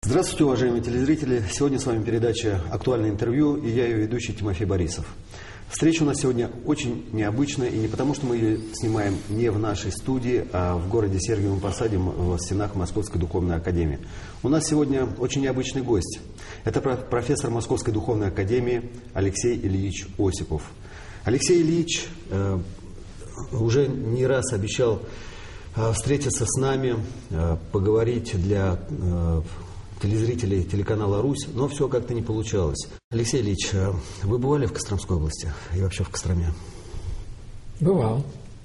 Здравствуйте, уважаемые телезрители! Сегодня с вами передача «Актуальное интервью» и я ее ведущий Тимофей Борисов. Встреча у нас сегодня очень необычная, и не потому, что мы ее снимаем не в нашей студии, а в городе Сергиевом Посаде в стенах Московской Духовной Академии. У нас сегодня очень необычный гость. Это профессор Московской Духовной Академии Алексей Ильич Осипов. Алексей Ильич уже не раз обещал встретиться с нами, поговорить для телезрителей телеканала «Русь», но все как-то не получалось. Алексей Ильич, вы бывали в Костромской области и вообще в Костроме? Бывал.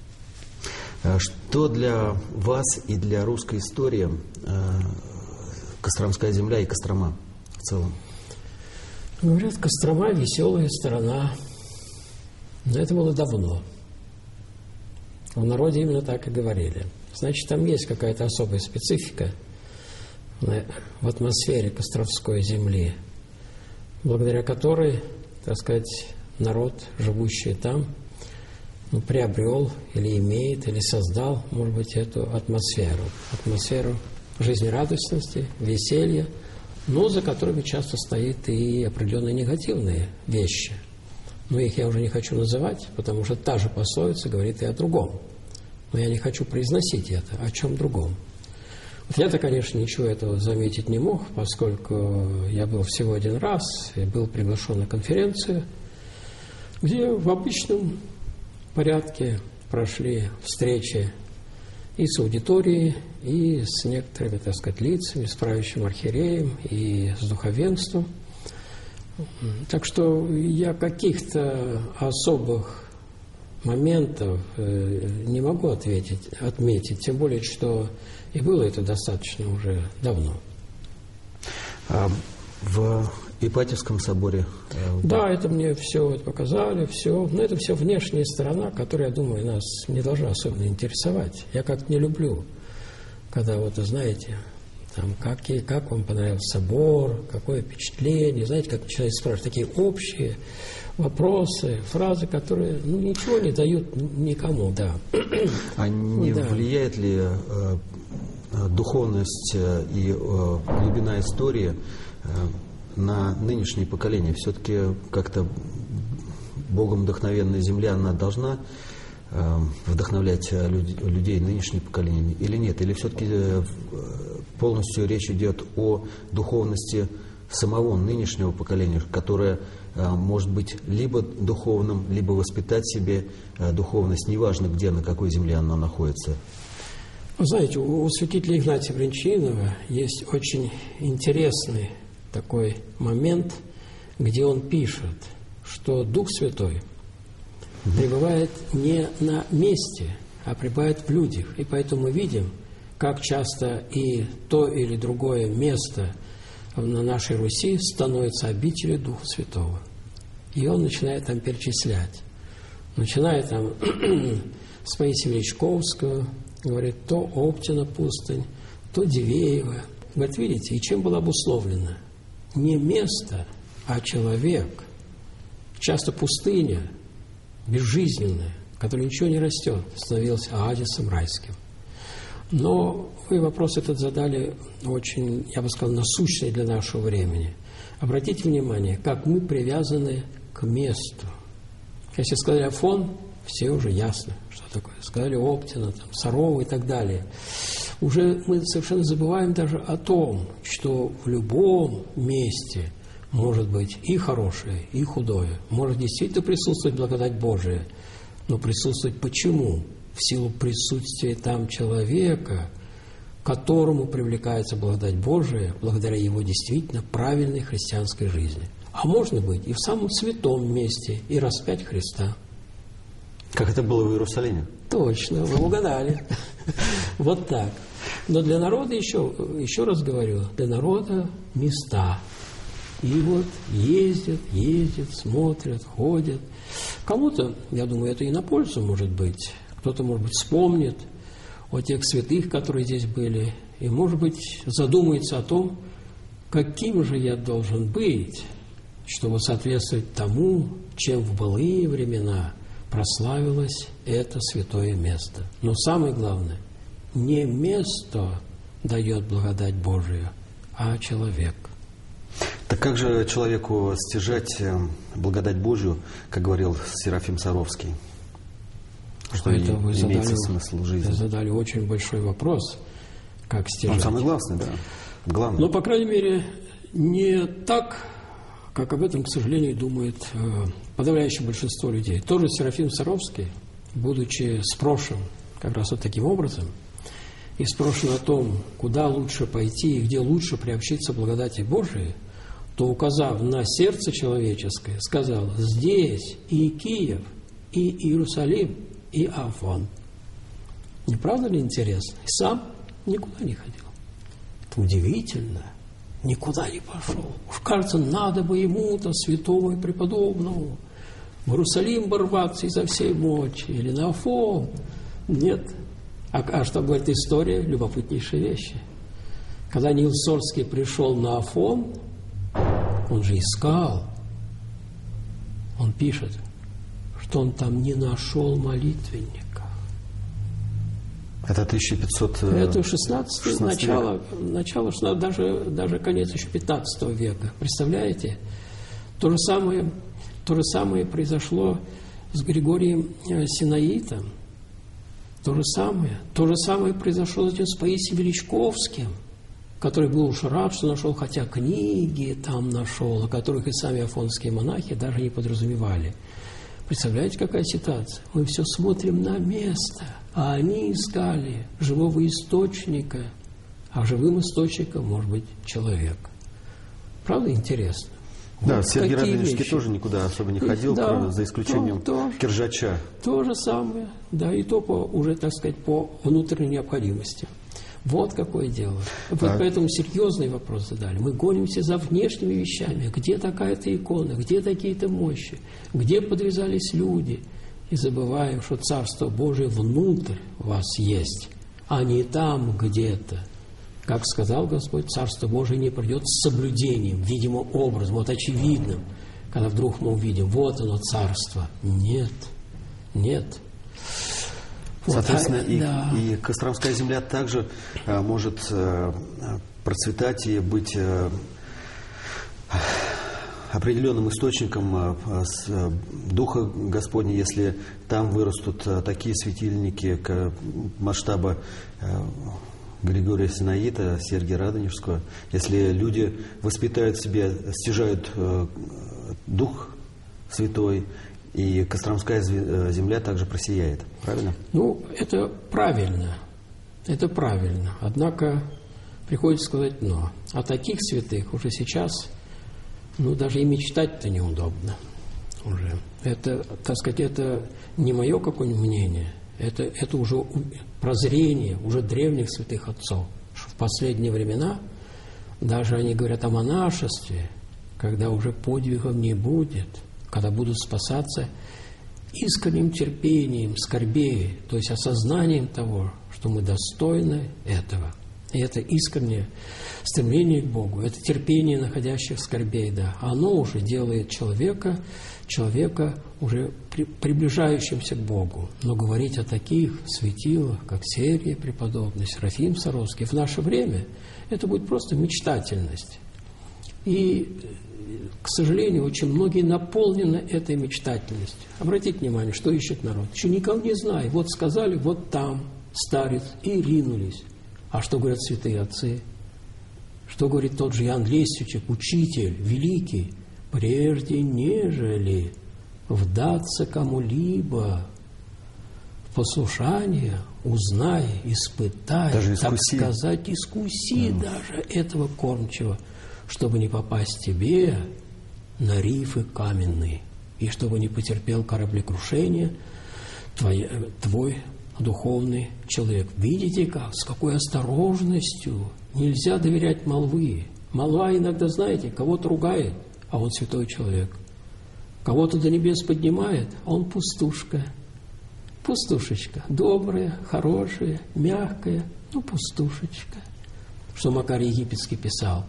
Что для вас и для русской истории Костромская земля и Кострома в целом? Говорят, Кострома – веселая страна. Но это было давно. В народе именно так и говорили. Значит, там есть какая-то особая специфика в атмосфере Костромской земли, благодаря которой, так сказать, народ, живущий там, приобрел или имеет, или создал, может быть, эту атмосферу жизнерадостности, веселья, но за которыми часто стоит и определенные негативные вещи. Но их я уже не хочу называть, потому что та же пословица говорит и о другом. Но я не хочу произносить это, о чем другом. Вот я-то, конечно, ничего этого заметить не мог, поскольку я был всего один раз и был приглашен на конференцию, где в обычном порядке прошли встречи и с аудиторией, и с некоторыми, так сказать, лицами, с правящим архиереем, и с духовенством. Так что я каких-то особых моментов не могу отметить, тем более, что и было это достаточно уже давно. В Ипатьевском соборе? Да, это мне все показали, все. Но это все внешняя сторона, которая, я думаю, нас не должна особенно интересовать. Я как-то не люблю, когда, вот, знаете, там, как вам понравился собор, какое впечатление. Знаете, как начинают спрашивать такие общие вопросы, фразы, которые ничего не дают никому, да. А не влияет ли духовность и глубина истории на нынешнее поколение? Все-таки как-то Богом вдохновенная земля, она должна вдохновлять людей нынешнее поколение или нет? Или все-таки полностью речь идет о духовности самого нынешнего поколения, которое может быть либо духовным, либо воспитать себе духовность, неважно где, на какой земле она находится? Вы знаете, у святителя Игнатия Брянчанинова есть очень интересный такой момент, где он пишет, что Дух Святой пребывает не на месте, а пребывает в людях. И поэтому мы видим, как часто и то или другое место на нашей Руси становится обителью Духа Святого. И он начинает там перечислять. Начиная там с Паисия Величковского, говорит, то Оптина пустынь, то Дивеево. Говорит, видите, и чем было обусловлено? Не место, а человек. Часто пустыня, безжизненная, в которой ничего не растет, становилась оазисом райским. Но вы вопрос этот задали очень, я бы сказал, насущный для нашего времени. Обратите внимание, как мы привязаны к месту. Если сказали Афон, все уже ясно, что такое. Сказали Оптина, там, Сарова и так далее. Уже мы совершенно забываем даже о том, что в любом месте может быть и хорошее, и худое. Может действительно присутствовать благодать Божия. Но присутствовать почему? В силу присутствия там человека, к которому привлекается благодать Божия, благодаря его действительно правильной христианской жизни. А можно быть и в самом святом месте, и распять Христа. Как это было в Иерусалиме? Точно, вы угадали. Вот так. Но для народа, еще раз говорю, для народа места. И вот ездят, смотрят, ходят. Кому-то, я думаю, это и на пользу может быть. Кто-то, может быть, вспомнит о тех святых, которые здесь были, и, может быть, задумается о том, каким же я должен быть, чтобы соответствовать тому, чем в былые времена прославилось это святое место. Но самое главное, не место дает благодать Божию, а человек. Так как же человеку стяжать благодать Божию, как говорил Серафим Саровский? Что Это вы имеется смысл жизни? задали очень большой вопрос, как стяжать. Он самый главный, да. Главный. Но, по крайней мере, не так, как об этом, к сожалению, думает подавляющее большинство людей. Тоже Серафим Саровский, будучи спрошен как раз вот таким образом, и спрошен о том, куда лучше пойти и где лучше приобщиться благодати Божией, то, указав на сердце человеческое, сказал: здесь и Киев, и Иерусалим, и Афон. Не правда ли интересно? И сам никуда не ходил. Это удивительно. Никуда не пошел. Уж кажется, надо бы ему-то, святому и преподобному, в Иерусалим ворваться изо всей мочи, или на Афон. Нет. А что говорит история? Любопытнейшие вещи. Когда Нил Сорский пришел на Афон, он же искал. Он пишет, что он там не нашел молитвенника. Это 1500... Это 16 начало, даже конец еще 15 века. Представляете? То же самое произошло с Григорием Синаитом. То же самое произошло затем с Паисием Величковским, который был уж рад, что нашел, хотя книги там нашел, о которых и сами афонские монахи даже не подразумевали. Представляете, какая ситуация? Мы все смотрим на место, а они искали живого источника, а живым источником может быть человек. Правда интересно? Да, вот Сергий Радонежский тоже никуда особо не ходил, да, за исключением Киржача. То же самое, да, и то уже, так сказать, по внутренней необходимости. Вот какое дело. Вот поэтому серьезный вопрос задали. Мы гонимся за внешними вещами. Где такая-то икона, где такие-то мощи, где подвязались люди. И забываем, что Царство Божие внутрь вас есть, а не там где-то. Как сказал Господь, Царство Божие не придет с соблюдением, видимым образом, вот очевидным, когда вдруг мы увидим, вот оно Царство. Нет, нет. Соответственно, и Костромская земля также может процветать и быть определенным источником Духа Господня, если там вырастут такие светильники масштаба Григория Синаита, Сергия Радонежского, если люди воспитают в себе, стяжают Дух Святой, и Костромская земля также просияет. Правильно? Ну, это правильно. Это правильно. Однако приходится сказать «но». О таких святых уже сейчас, даже и мечтать-то неудобно уже. Это, так сказать, это не мое какое-нибудь мнение. Это уже прозрение уже древних святых отцов. Что в последние времена даже они говорят о монашестве, когда уже подвигов не будет, когда будут спасаться искренним терпением, скорбей, то есть осознанием того, что мы достойны этого. И это искреннее стремление к Богу, это терпение находящих скорбей, да, оно уже делает человека уже приближающимся к Богу. Но говорить о таких светилах, как Сергий Преподобный, Серафим Саровский, в наше время, это будет просто мечтательность. И, к сожалению, очень многие наполнены этой мечтательностью. Обратите внимание, что ищет народ. Еще никого не знаю. Вот сказали, вот там старец, и ринулись. А что говорят святые отцы? Что говорит тот же Иоанн Лестючек, учитель великий? Прежде нежели вдаться кому-либо в послушание, узнай, испытай, так сказать, искуси даже этого кормчего, чтобы не попасть тебе на рифы каменные, и чтобы не потерпел кораблекрушение твой духовный человек. Видите как? С какой осторожностью нельзя доверять молвы. Молва иногда, знаете, кого-то ругает, а он святой человек. Кого-то до небес поднимает, а он пустушка. Пустушечка. Добрая, хорошая, мягкая, пустушечка. Что Макарий Египетский писал.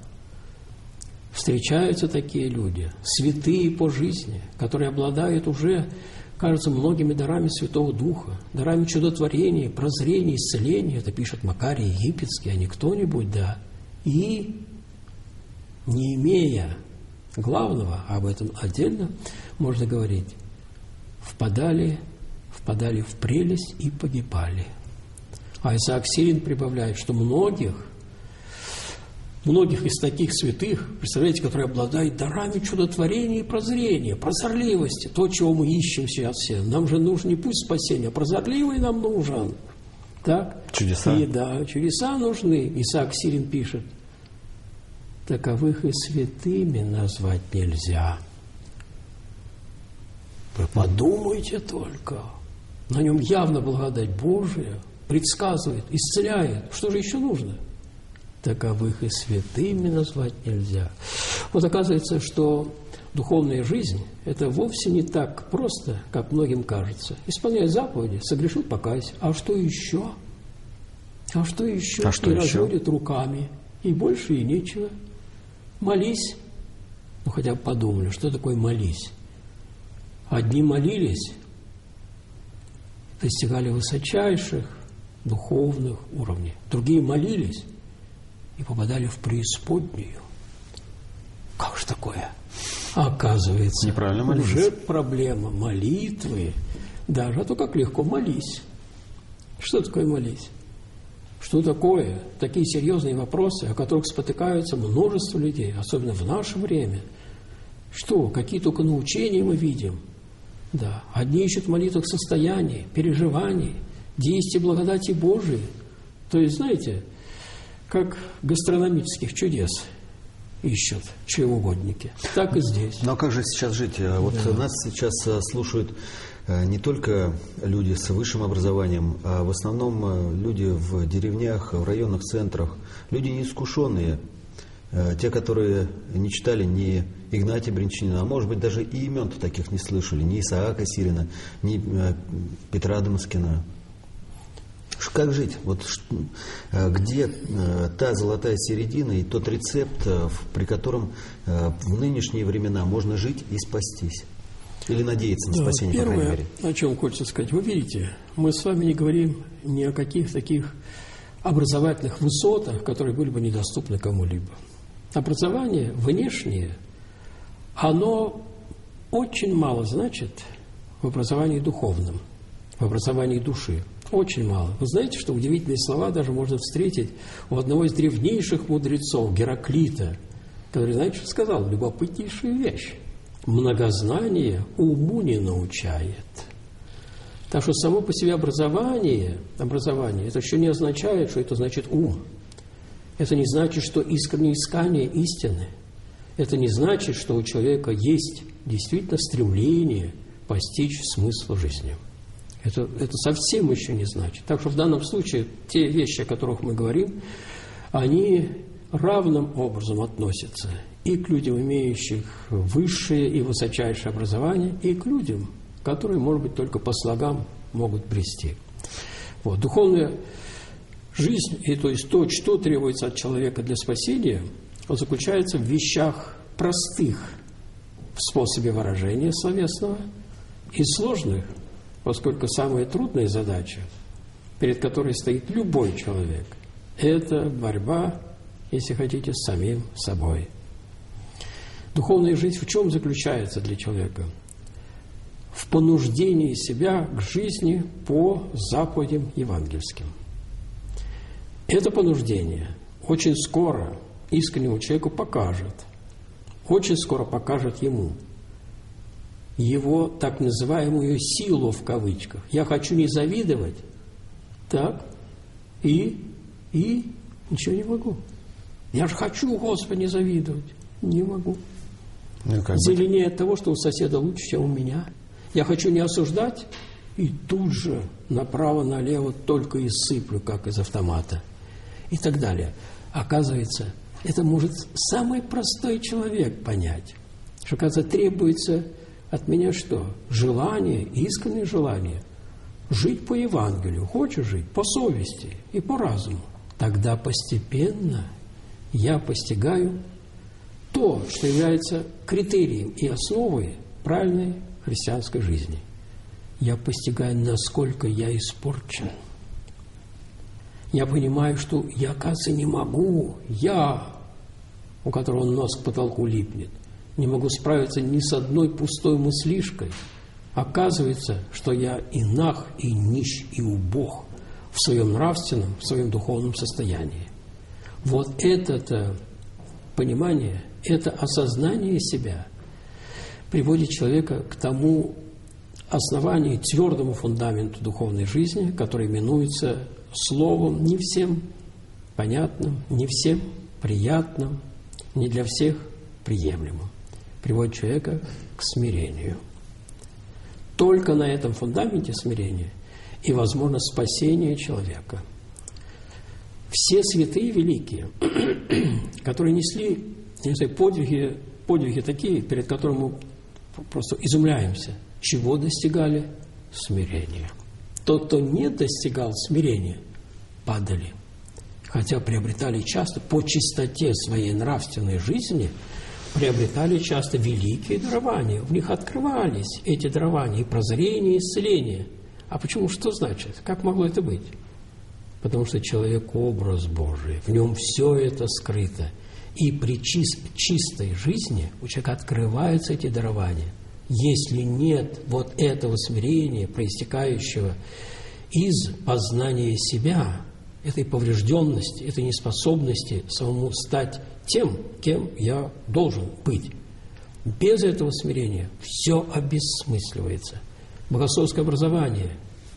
Встречаются такие люди, святые по жизни, которые обладают уже, кажется, многими дарами Святого Духа, дарами чудотворения, прозрения, исцеления. Это пишет Макарий Египетский, а не кто-нибудь, да. И не имея главного, об этом отдельно можно говорить, впадали в прелесть и погибали. А Исаак Сирин прибавляет, что многих из таких святых, представляете, которые обладают дарами чудотворения и прозрения, прозорливости, то, чего мы ищем сейчас все. Нам же нужен не путь спасения, а прозорливый нам нужен. Так? Чудеса. И да, чудеса нужны. Исаак Сирин пишет, таковых и святыми назвать нельзя. Вы подумайте только. На нем явно благодать Божия, предсказывает, исцеляет. Что же еще нужно? Таковых и святыми назвать нельзя. Вот оказывается, что духовная жизнь – это вовсе не так просто, как многим кажется. Исполняя заповеди, согрешил – покайся. А что еще? А что еще? И разводит руками. И больше и нечего. Молись. Ну, хотя бы подумали, что такое молись. Одни молились, достигали высочайших духовных уровней. Другие молились и попадали в преисподнюю. Как же такое? Оказывается, уже проблема молитвы. Даже, а то как легко молись. Что такое молись? Что такое такие серьезные вопросы, о которых спотыкаются множество людей, особенно в наше время? Что? Какие только научения мы видим? Да. Одни ищут в молитвах состояний, переживаний, действий благодати Божией. То есть, знаете, как гастрономических чудес ищут чревоугодники, так и здесь. Ну а как же сейчас жить? Вот нас сейчас слушают не только люди с высшим образованием, а в основном люди в деревнях, в районных центрах, люди неискушенные, те, которые не читали ни Игнатия Бринчанина, а может быть даже и имен-то таких не слышали, ни Исаака Сирина, ни Петра Дамаскина. Как жить? Вот где та золотая середина и тот рецепт, при котором в нынешние времена можно жить и спастись? Или надеяться на спасение, первое, по крайней мере? О чем хочется сказать. Вы видите, мы с вами не говорим ни о каких таких образовательных высотах, которые были бы недоступны кому-либо. Образование внешнее, оно очень мало значит в образовании духовном, в образовании души. Очень мало. Вы знаете, что удивительные слова даже можно встретить у одного из древнейших мудрецов, Гераклита, который, знаете, что сказал? Любопытнейшую вещь. Многознание уму не научает. Так что само по себе образование, это еще не означает, что это значит ум. Это не значит, что искреннее искание истины. Это не значит, что у человека есть действительно стремление постичь смысл жизни. Это совсем еще не значит. Так что в данном случае те вещи, о которых мы говорим, они равным образом относятся и к людям, имеющих высшее и высочайшее образование, и к людям, которые, может быть, только по слогам могут брести. Вот. Духовная жизнь, и то есть то, что требуется от человека для спасения, заключается в вещах простых в способе выражения словесного и сложных, поскольку самая трудная задача, перед которой стоит любой человек, это борьба, если хотите, с самим собой. Духовная жизнь в чем заключается для человека? В понуждении себя к жизни по заповедям евангельским. Это понуждение очень скоро искреннему человеку покажет, очень скоро покажет ему его так называемую силу в кавычках. Я хочу не завидовать, так, и ничего не могу. Я же хочу, Господи, не завидовать. Не могу. Зеленее от того, что у соседа лучше, чем у меня. Я хочу не осуждать, и тут же направо-налево только и сыплю, как из автомата. И так далее. Оказывается, это может самый простой человек понять. Что, оказывается, требуется от меня что? Желание, искреннее желание. Жить по Евангелию. Хочешь жить? По совести и по разуму. Тогда постепенно я постигаю то, что является критерием и основой правильной христианской жизни. Я постигаю, насколько я испорчен. Я понимаю, что я, оказывается, не могу. Я у которого нос к потолку липнет. Не могу справиться ни с одной пустой мыслишкой. Оказывается, что я и наг, и нищ, и убог в своем нравственном, в своем духовном состоянии. Вот это понимание, это осознание себя приводит человека к тому основанию, твердому фундаменту духовной жизни, который именуется словом не всем понятным, не всем приятным, не для всех приемлемым. Приводит человека к смирению. Только на этом фундаменте смирения и возможно спасение человека. Все святые великие, которые несли, я не знаю, подвиги такие, перед которыми мы просто изумляемся, чего достигали? Смирения. Тот, кто не достигал смирения, падали. Хотя приобретали часто по чистоте своей нравственной жизни, приобретали часто великие дарования. В них открывались эти дарования, и прозрение, и исцеление. А почему? Что значит? Как могло это быть? Потому что человек – образ Божий. В нем все это скрыто. И при чистой жизни у человека открываются эти дарования. Если нет вот этого смирения, проистекающего из познания себя, этой поврежденности, этой неспособности самому стать тем, кем я должен быть. Без этого смирения все обессмысливается. Богословское образование,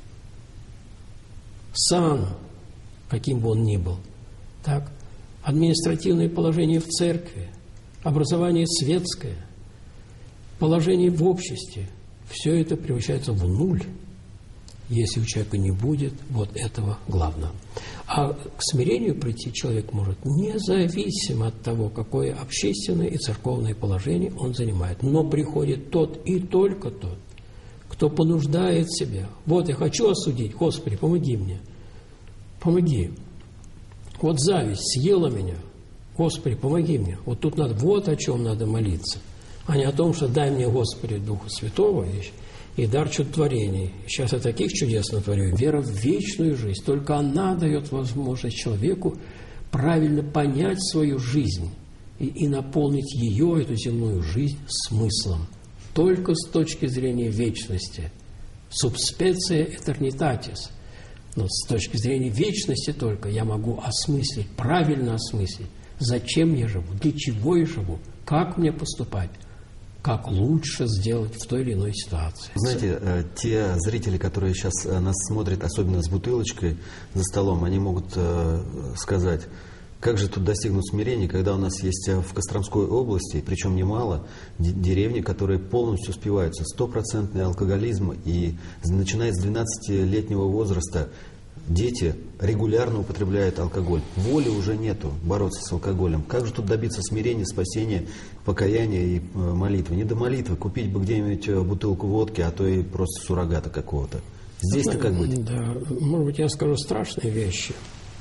сан, каким бы он ни был, так, административное положение в церкви, образование светское, положение в обществе, все это превращается в нуль, если у человека не будет вот этого главного. А к смирению прийти человек может независимо от того, какое общественное и церковное положение он занимает. Но приходит тот и только тот, кто понуждает себя. Вот я хочу осудить, Господи, помоги мне. Помоги. Вот зависть съела меня. Господи, помоги мне. Вот тут надо, вот о чем надо молиться. А не о том, что дай мне, Господи, Духа Святого и дар чудотворений. Сейчас я таких чудес натворю. Вера в вечную жизнь. Только она дает возможность человеку правильно понять свою жизнь и наполнить ее, эту земную жизнь, смыслом. Только с точки зрения вечности. Subspecie eternitatis. Но с точки зрения вечности только я могу осмыслить, правильно осмыслить, зачем я живу, для чего я живу, как мне поступать, как лучше сделать в той или иной ситуации. Знаете, те зрители, которые сейчас нас смотрят, особенно с бутылочкой за столом, они могут сказать, как же тут достигнуть смирения, когда у нас есть в Костромской области, причем немало, деревни, которые полностью спиваются, 100% алкоголизм, и начиная с 12-летнего возраста дети регулярно употребляют алкоголь. Воли уже нету бороться с алкоголем. Как же тут добиться смирения, спасения, покаяния и молитвы? Не до молитвы, купить бы где-нибудь бутылку водки, а то и просто суррогата какого-то. Здесь-то как быть? Да, может быть, я скажу страшные вещи,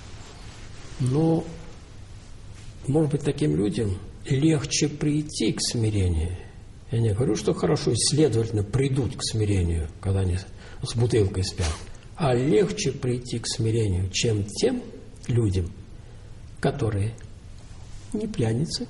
но, может быть, таким людям легче прийти к смирению. Я не говорю, что хорошо, следовательно, придут к смирению, когда они с бутылкой спят. А легче прийти к смирению, чем тем людям, которые не пьяницы,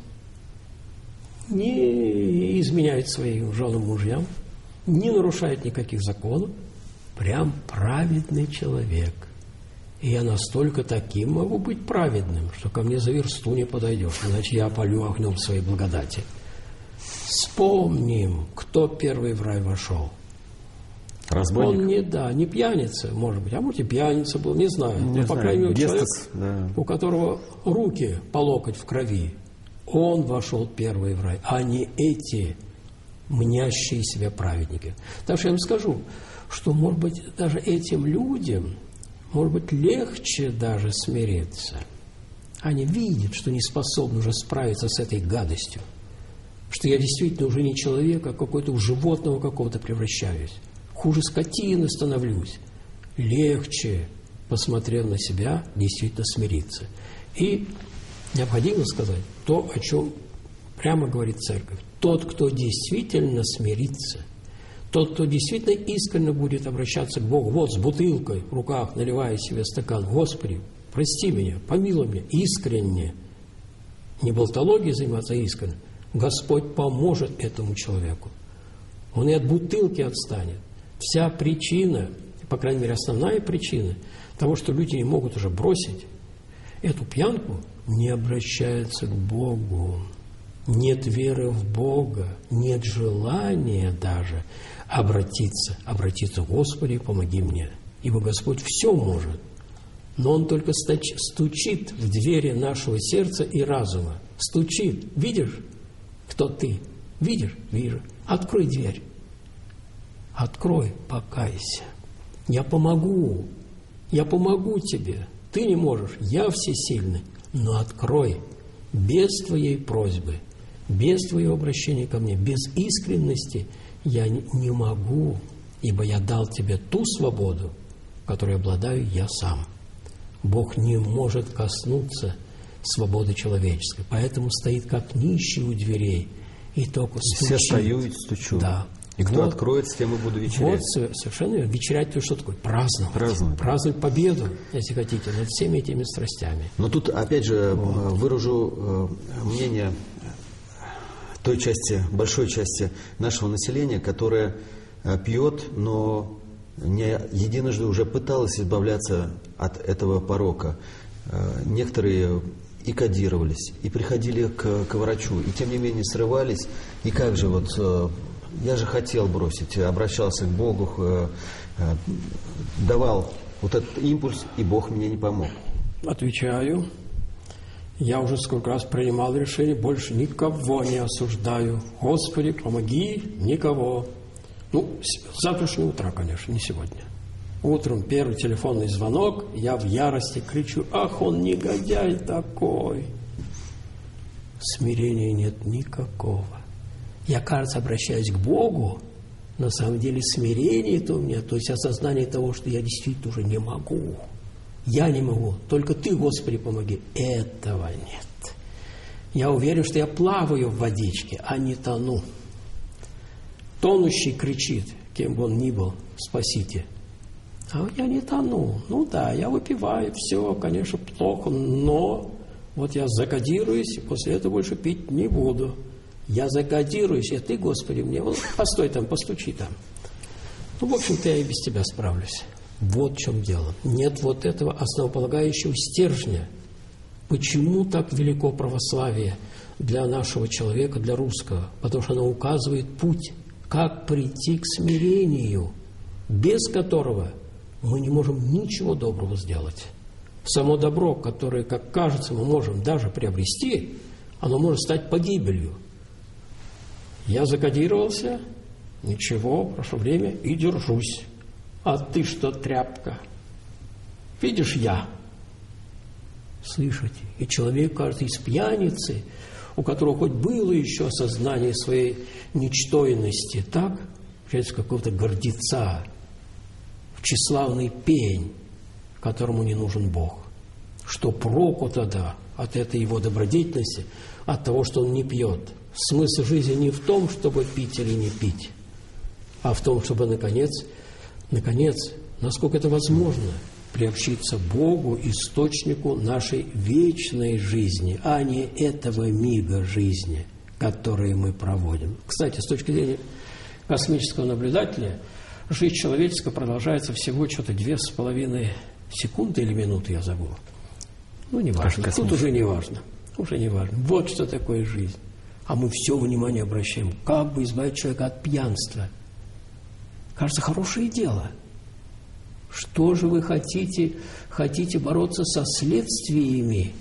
не изменяют своим женам, мужьям, не нарушают никаких законов, прям праведный человек. И я настолько таким могу быть праведным, что ко мне за версту не подойдешь, иначе я опалю огнем своей благодати. Вспомним, кто первый в рай вошел. Разбойник? Он не пьяница, может быть, а может и пьяница был, не знаю. Но, по крайней мере, человек, да, у которого руки по локоть в крови, он вошел первый в рай, а не эти мнящие себя праведники. Так что я вам скажу, что, может быть, даже этим людям, может быть, легче даже смириться. Они видят, что не способны уже справиться с этой гадостью, что я действительно уже не человек, а какой-то в животного какого-то превращаюсь. Хуже скотины становлюсь. Легче, посмотрев на себя, действительно смириться. И необходимо сказать то, о чем прямо говорит Церковь. Тот, кто действительно смирится, тот, кто действительно искренне будет обращаться к Богу, вот с бутылкой в руках, наливая себе стакан, Господи, прости меня, помилуй меня, искренне, не болтологией заниматься, а искренне, Господь поможет этому человеку. Он и от бутылки отстанет. Вся причина, по крайней мере, основная причина того, что люди не могут уже бросить эту пьянку, не обращаются к Богу. Нет веры в Бога, нет желания даже обратиться. Господи, помоги мне. Ибо Господь все может. Но Он только стучит в двери нашего сердца и разума. Стучит. Видишь, кто ты? Видишь? Вижу. Открой дверь. Открой, покайся. Я помогу. Я помогу тебе. Ты не можешь. Я всесильный. Но открой. Без твоей просьбы, без твоего обращения ко мне, без искренности я не могу, ибо я дал тебе ту свободу, которой обладаю я сам. Бог не может коснуться свободы человеческой, поэтому стоит как нищий у дверей и только стучит. Все стою и стучу. Да. И кто откроет, с тем и буду вечерять. Вот, совершенно верно. Вечерять, то что такое? Праздновать. Праздновать победу, если хотите, над всеми этими страстями. Но тут, опять же, выражу мнение той части, большой части нашего населения, которая пьет, но не единожды уже пыталась избавляться от этого порока. Некоторые и кодировались, и приходили к врачу, и тем не менее срывались. И как же вот... Я же хотел бросить, обращался к Богу, давал вот этот импульс, и Бог мне не помог. Отвечаю. Я уже сколько раз принимал решение, больше никого не осуждаю. Господи, помоги, никого. С завтрашнего утра, конечно, не сегодня. Утром первый телефонный звонок, я в ярости кричу: ах, он негодяй такой. Смирения нет никакого. Я, кажется, обращаюсь к Богу, на самом деле смирение-то у меня, то есть осознание того, что я действительно уже не могу. Я не могу, только Ты, Господи, помоги. Этого нет. Я уверен, что я плаваю в водичке, а не тону. Тонущий кричит, кем бы он ни был: спасите. А я не тону. Да, я выпиваю, все, конечно, плохо, но вот я закодируюсь, и после этого больше пить не буду. Я закодируюсь, и Ты, Господи, мне... постой там, постучи там. В общем-то, я и без Тебя справлюсь. Вот в чем дело. Нет вот этого основополагающего стержня. Почему так велико православие для нашего человека, для русского? Потому что оно указывает путь, как прийти к смирению, без которого мы не можем ничего доброго сделать. Само добро, которое, как кажется, мы можем даже приобрести, оно может стать погибелью. Я закодировался, ничего, прошло время и держусь. А ты что, тряпка? Видишь, я. Слышите? И человек, кажется, из пьяницы, у которого хоть было еще осознание своей ничтойности, так, получается, какого-то гордеца, в тщеславный пень, которому не нужен Бог. Что проку тогда от этой его добродетельности, от того, что он не пьет? Смысл жизни не в том, чтобы пить или не пить, а в том, чтобы, наконец, насколько это возможно, приобщиться Богу, источнику нашей вечной жизни, а не этого мига жизни, который мы проводим. Кстати, с точки зрения космического наблюдателя, жизнь человеческая продолжается всего что-то 2,5 секунды или минуты, я забыл. Не важно. Тут уже не важно. Уже не важно. Вот что такое жизнь. А мы все внимание обращаем, как бы избавить человека от пьянства. Кажется, хорошее дело. Что же вы хотите? Хотите бороться со следствиями,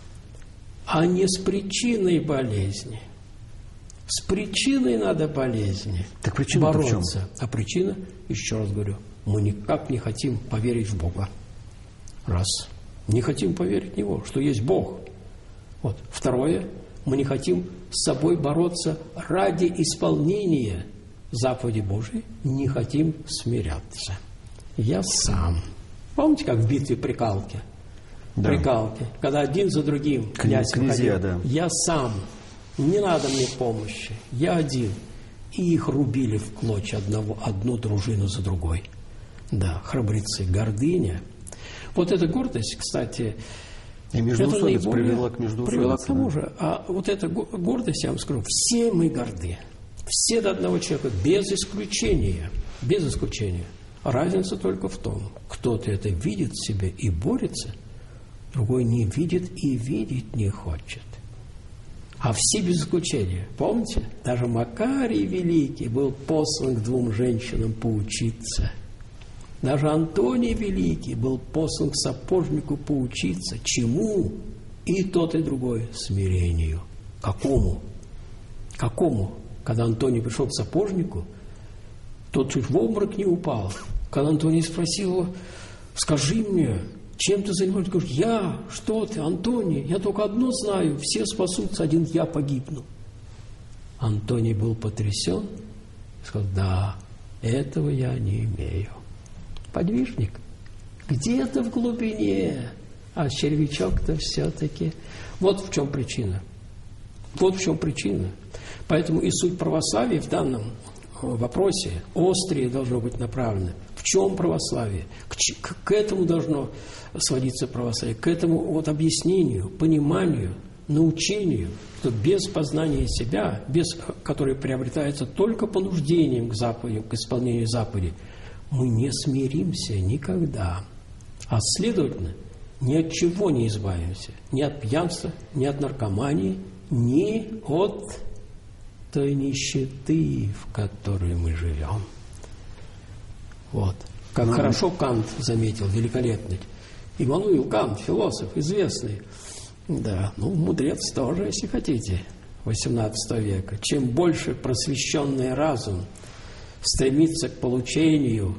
а не с причиной болезни. С причиной надо болезни так причина бороться. А причина, еще раз говорю, мы никак не хотим поверить в Бога. Раз. Не хотим поверить в Него, что есть Бог. Вот. Второе. Мы не хотим с собой бороться ради исполнения заповеди Божией, не хотим смиряться. Я сам. Помните, как в битве прикалки? Да. Прикалки. Когда один за другим князь выходил. Да. Я сам. Не надо мне помощи. Я один. И их рубили в клочья одну дружину за другой. Да, храбрецы. Гордыня. Вот эта гордость, кстати, И междоусобица привела к междоусобице. Привела к тому же. А вот эта гордость, я вам скажу, все мы горды. Все до одного человека, без исключения. Без исключения. Разница только в том, кто-то это видит в себе и борется, другой не видит и видеть не хочет. А все без исключения. Помните? Даже Макарий Великий был послан к 2 женщинам поучиться. Даже Антоний Великий был послан к сапожнику поучиться. Чему? И тот, и другой смирению. Какому? Какому? Когда Антоний пришел к сапожнику, тот чуть в обморок не упал. Когда Антоний спросил его: скажи мне, чем ты занимаешься? Он говорит: я, что ты, Антоний, я только одно знаю, все спасутся, один я погибну. Антоний был потрясен и сказал: да, этого я не имею. Подвижник, где-то в глубине, а червячок-то все-таки. Вот в чем причина. Вот в чем причина. Поэтому и суть православия в данном вопросе острее должно быть направлено. В чем православие? К этому должно сводиться православие, к этому вот объяснению, пониманию, научению, что без познания себя, которое приобретается только понуждением к заповедям, к исполнению заповедей, мы не смиримся никогда. А следовательно, ни от чего не избавимся. Ни от пьянства, ни от наркомании, ни от той нищеты, в которой мы живем. Вот. Как хорошо Кант заметил, великолепный. Иммануил Кант, философ известный. Да, мудрец тоже, если хотите, XVIII века. Чем больше просвещенный разум стремится к получению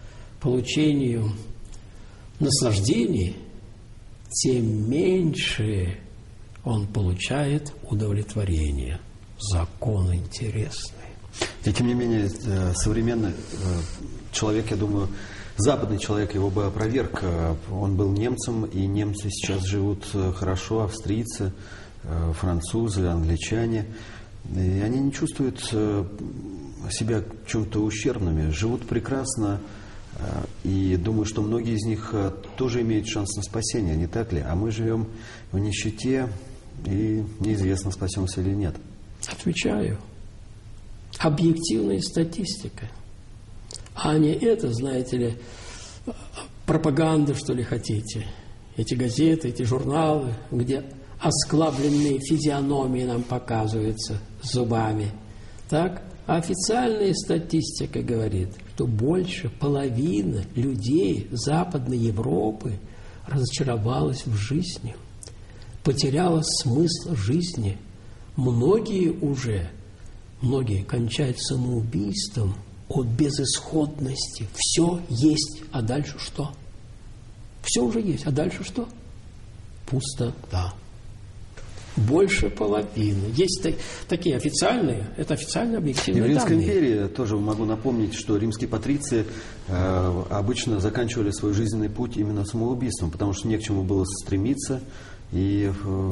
наслаждений, тем меньше он получает удовлетворение. Закон интересный. И тем не менее, современный человек, я думаю, западный человек его бы опроверг. Он был немцем, и немцы сейчас живут хорошо, австрийцы, французы, англичане. И они не чувствуют себя чем-то ущербными, живут прекрасно. И думаю, что многие из них тоже имеют шанс на спасение, не так ли? А мы живем в нищете, и неизвестно, спасемся или нет. Отвечаю. Объективная статистика. А не это, знаете ли, пропаганда, что ли, хотите. Эти газеты, эти журналы, где осклабленные физиономии нам показываются зубами. Так? А официальная статистика говорит, что больше половины людей Западной Европы разочаровалась в жизни, потеряла смысл жизни. Многие кончают самоубийством от безысходности. Все есть, а дальше что? Все уже есть, а дальше что? Пустота. Больше половины. Есть такие официальные, это официально объективные данные. И в Римской империи тоже могу напомнить, что римские патриции обычно заканчивали свой жизненный путь именно самоубийством, потому что не к чему было стремиться, и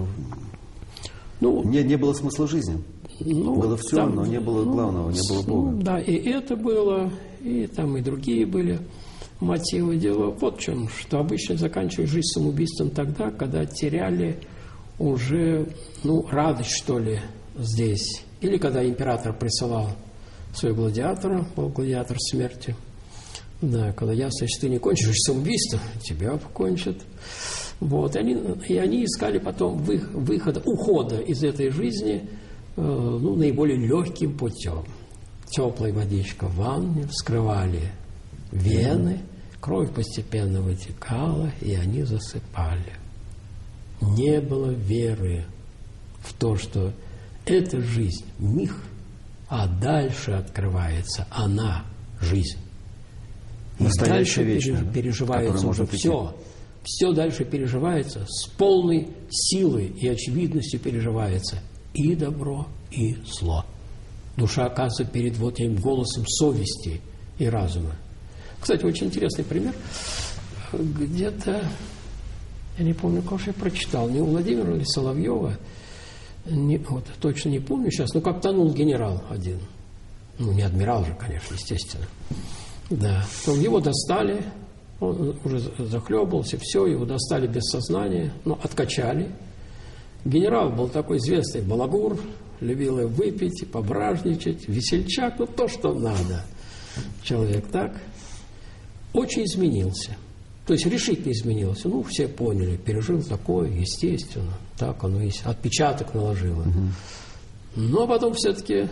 не было смысла жизни. Было все, там, но не было главного, не было Бога. Да, и это было, и там и другие были мотивы. Дело вот в чем, что обычно заканчивали жизнь самоубийством тогда, когда теряли уже, радость, что ли, здесь. Или когда император присылал своего гладиатора, был гладиатор смерти. Да, когда ясно, если ты не кончишь самоубийство, тебя покончат. Вот. И они искали потом выхода, ухода из этой жизни наиболее легким путем. Теплая водичка в ванне, вскрывали вены, кровь постепенно вытекала, и они засыпали. Не было веры в то, что эта жизнь – миг, а дальше открывается она, жизнь. И дальше переживается уже все. Все дальше переживается с полной силой и очевидностью переживается и добро, и зло. Душа оказывается перед вот этим голосом совести и разума. Кстати, очень интересный пример. Где-то, я не помню, кого я прочитал, не у Владимира или Соловьева, точно не помню сейчас, но как тонул генерал один. Не адмирал же, конечно, естественно. Да. Его достали Он уже захлебывался, все, его достали без сознания, но откачали. Генерал был такой известный балагур, любил выпить, пображничать, весельчак, ну то, что надо. Человек так очень изменился. То есть решительно изменился. Ну, все поняли, пережил такое, естественно. Так оно есть. Отпечаток наложило. Но потом все-таки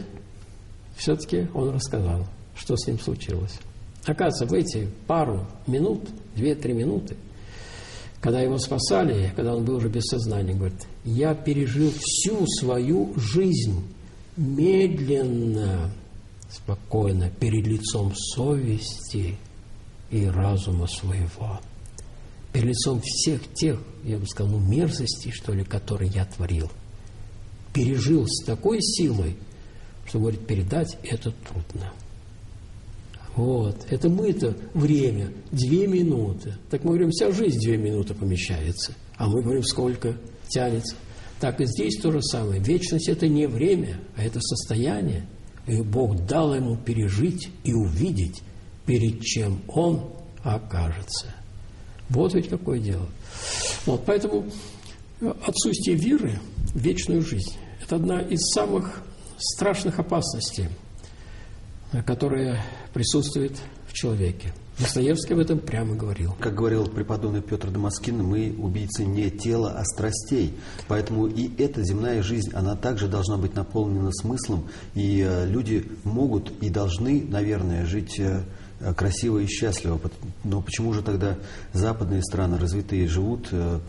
он рассказал, что с ним случилось. Оказывается, в эти пару минут, 2-3 минуты, когда его спасали, когда он был уже без сознания, говорит, я пережил всю свою жизнь медленно, спокойно, перед лицом совести и разума своего. Перед лицом всех тех, я бы сказал, мерзостей, что ли, которые я творил. Пережил с такой силой, что, говорит, передать это трудно. Вот. Это мы-то время 2 минуты. Так мы говорим, вся жизнь 2 минуты помещается. А мы говорим, сколько тянется. Так и здесь то же самое. Вечность – это не время, а это состояние. И Бог дал ему пережить и увидеть, перед чем он окажется. Вот ведь какое дело. Вот, поэтому отсутствие веры в вечную жизнь – это одна из самых страшных опасностей, которая присутствует в человеке. Достоевский об этом прямо говорил. Как говорил преподобный Петр Дамаскин, мы убийцы не тела, а страстей. Поэтому и эта земная жизнь, она также должна быть наполнена смыслом. И люди могут и должны, наверное, жить красиво и счастливо. Но почему же тогда западные страны развитые живут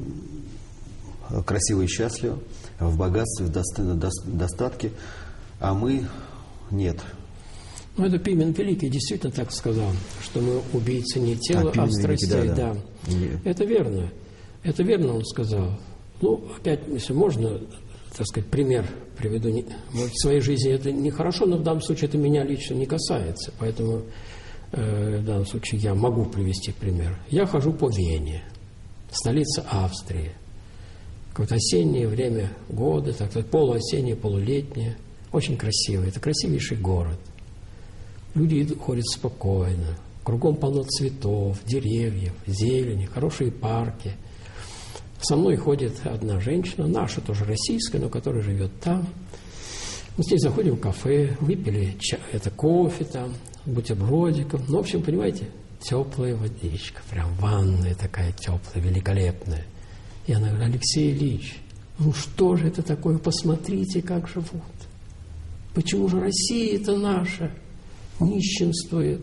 красиво и счастливо, в богатстве, в достатке, а мы нет? Ну, это Пимен Великий действительно так сказал, что мы убийцы не тела, а страстей. Да. Это верно. Это верно он сказал. Ну, опять, если можно, так сказать, пример приведу. Может, в своей жизни это нехорошо, но в данном случае это меня лично не касается. Поэтому в данном случае я могу привести пример. Я хожу по Вене, столица Австрии. Какое-то осеннее время года, так сказать, полуосеннее, полулетнее. Очень красиво. Это красивейший город. Люди ходят спокойно. Кругом полно цветов, деревьев, зелени, хорошие парки. Со мной ходит одна женщина, наша тоже российская, но которая живет там. Мы здесь заходим в кафе, выпили кофе там, бутербродиком. Ну, в общем, понимаете, теплая водичка, прям ванная такая теплая, великолепная. И она говорит, Алексей Ильич, ну что же это такое, посмотрите, как живут. Почему же Россия-то наша нищенствует?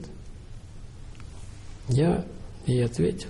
Я ей ответил.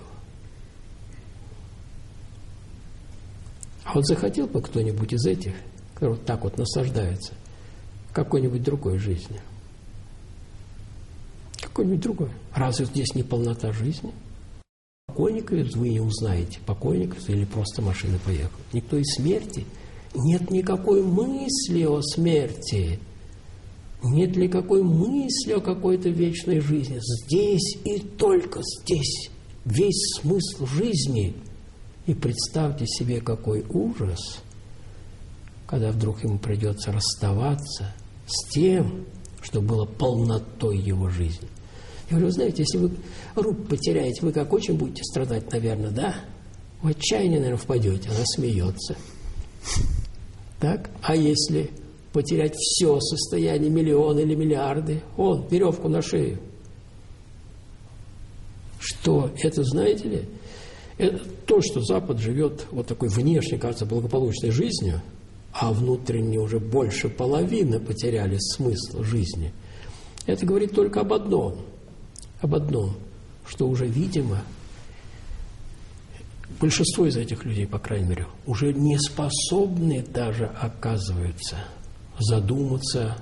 А вот захотел бы кто-нибудь из этих, который вот так вот наслаждается, какой-нибудь другой жизни? Какой-нибудь другой? Разве здесь не полнота жизни? Покойника вы не узнаете, покойник или просто машина поехала. Никто из смерти. Нет никакой мысли о смерти. Нет никакой мысли о какой-то вечной жизни. Здесь и только здесь весь смысл жизни. И представьте себе, какой ужас, когда вдруг ему придется расставаться с тем, что было полнотой его жизни. Я говорю, знаете, если вы руку потеряете, вы как очень будете страдать, наверное, да? В отчаяние, наверное, впадете. Она смеется. Так? А если потерять все состояние, миллионы или миллиарды, веревку на шею. Что? Это, знаете ли, это то, что Запад живет вот такой внешне, кажется, благополучной жизнью, а внутренне уже больше половины потеряли смысл жизни. Это говорит только об одном, что уже, видимо, большинство из этих людей, по крайней мере, уже не способны даже, оказывается, задуматься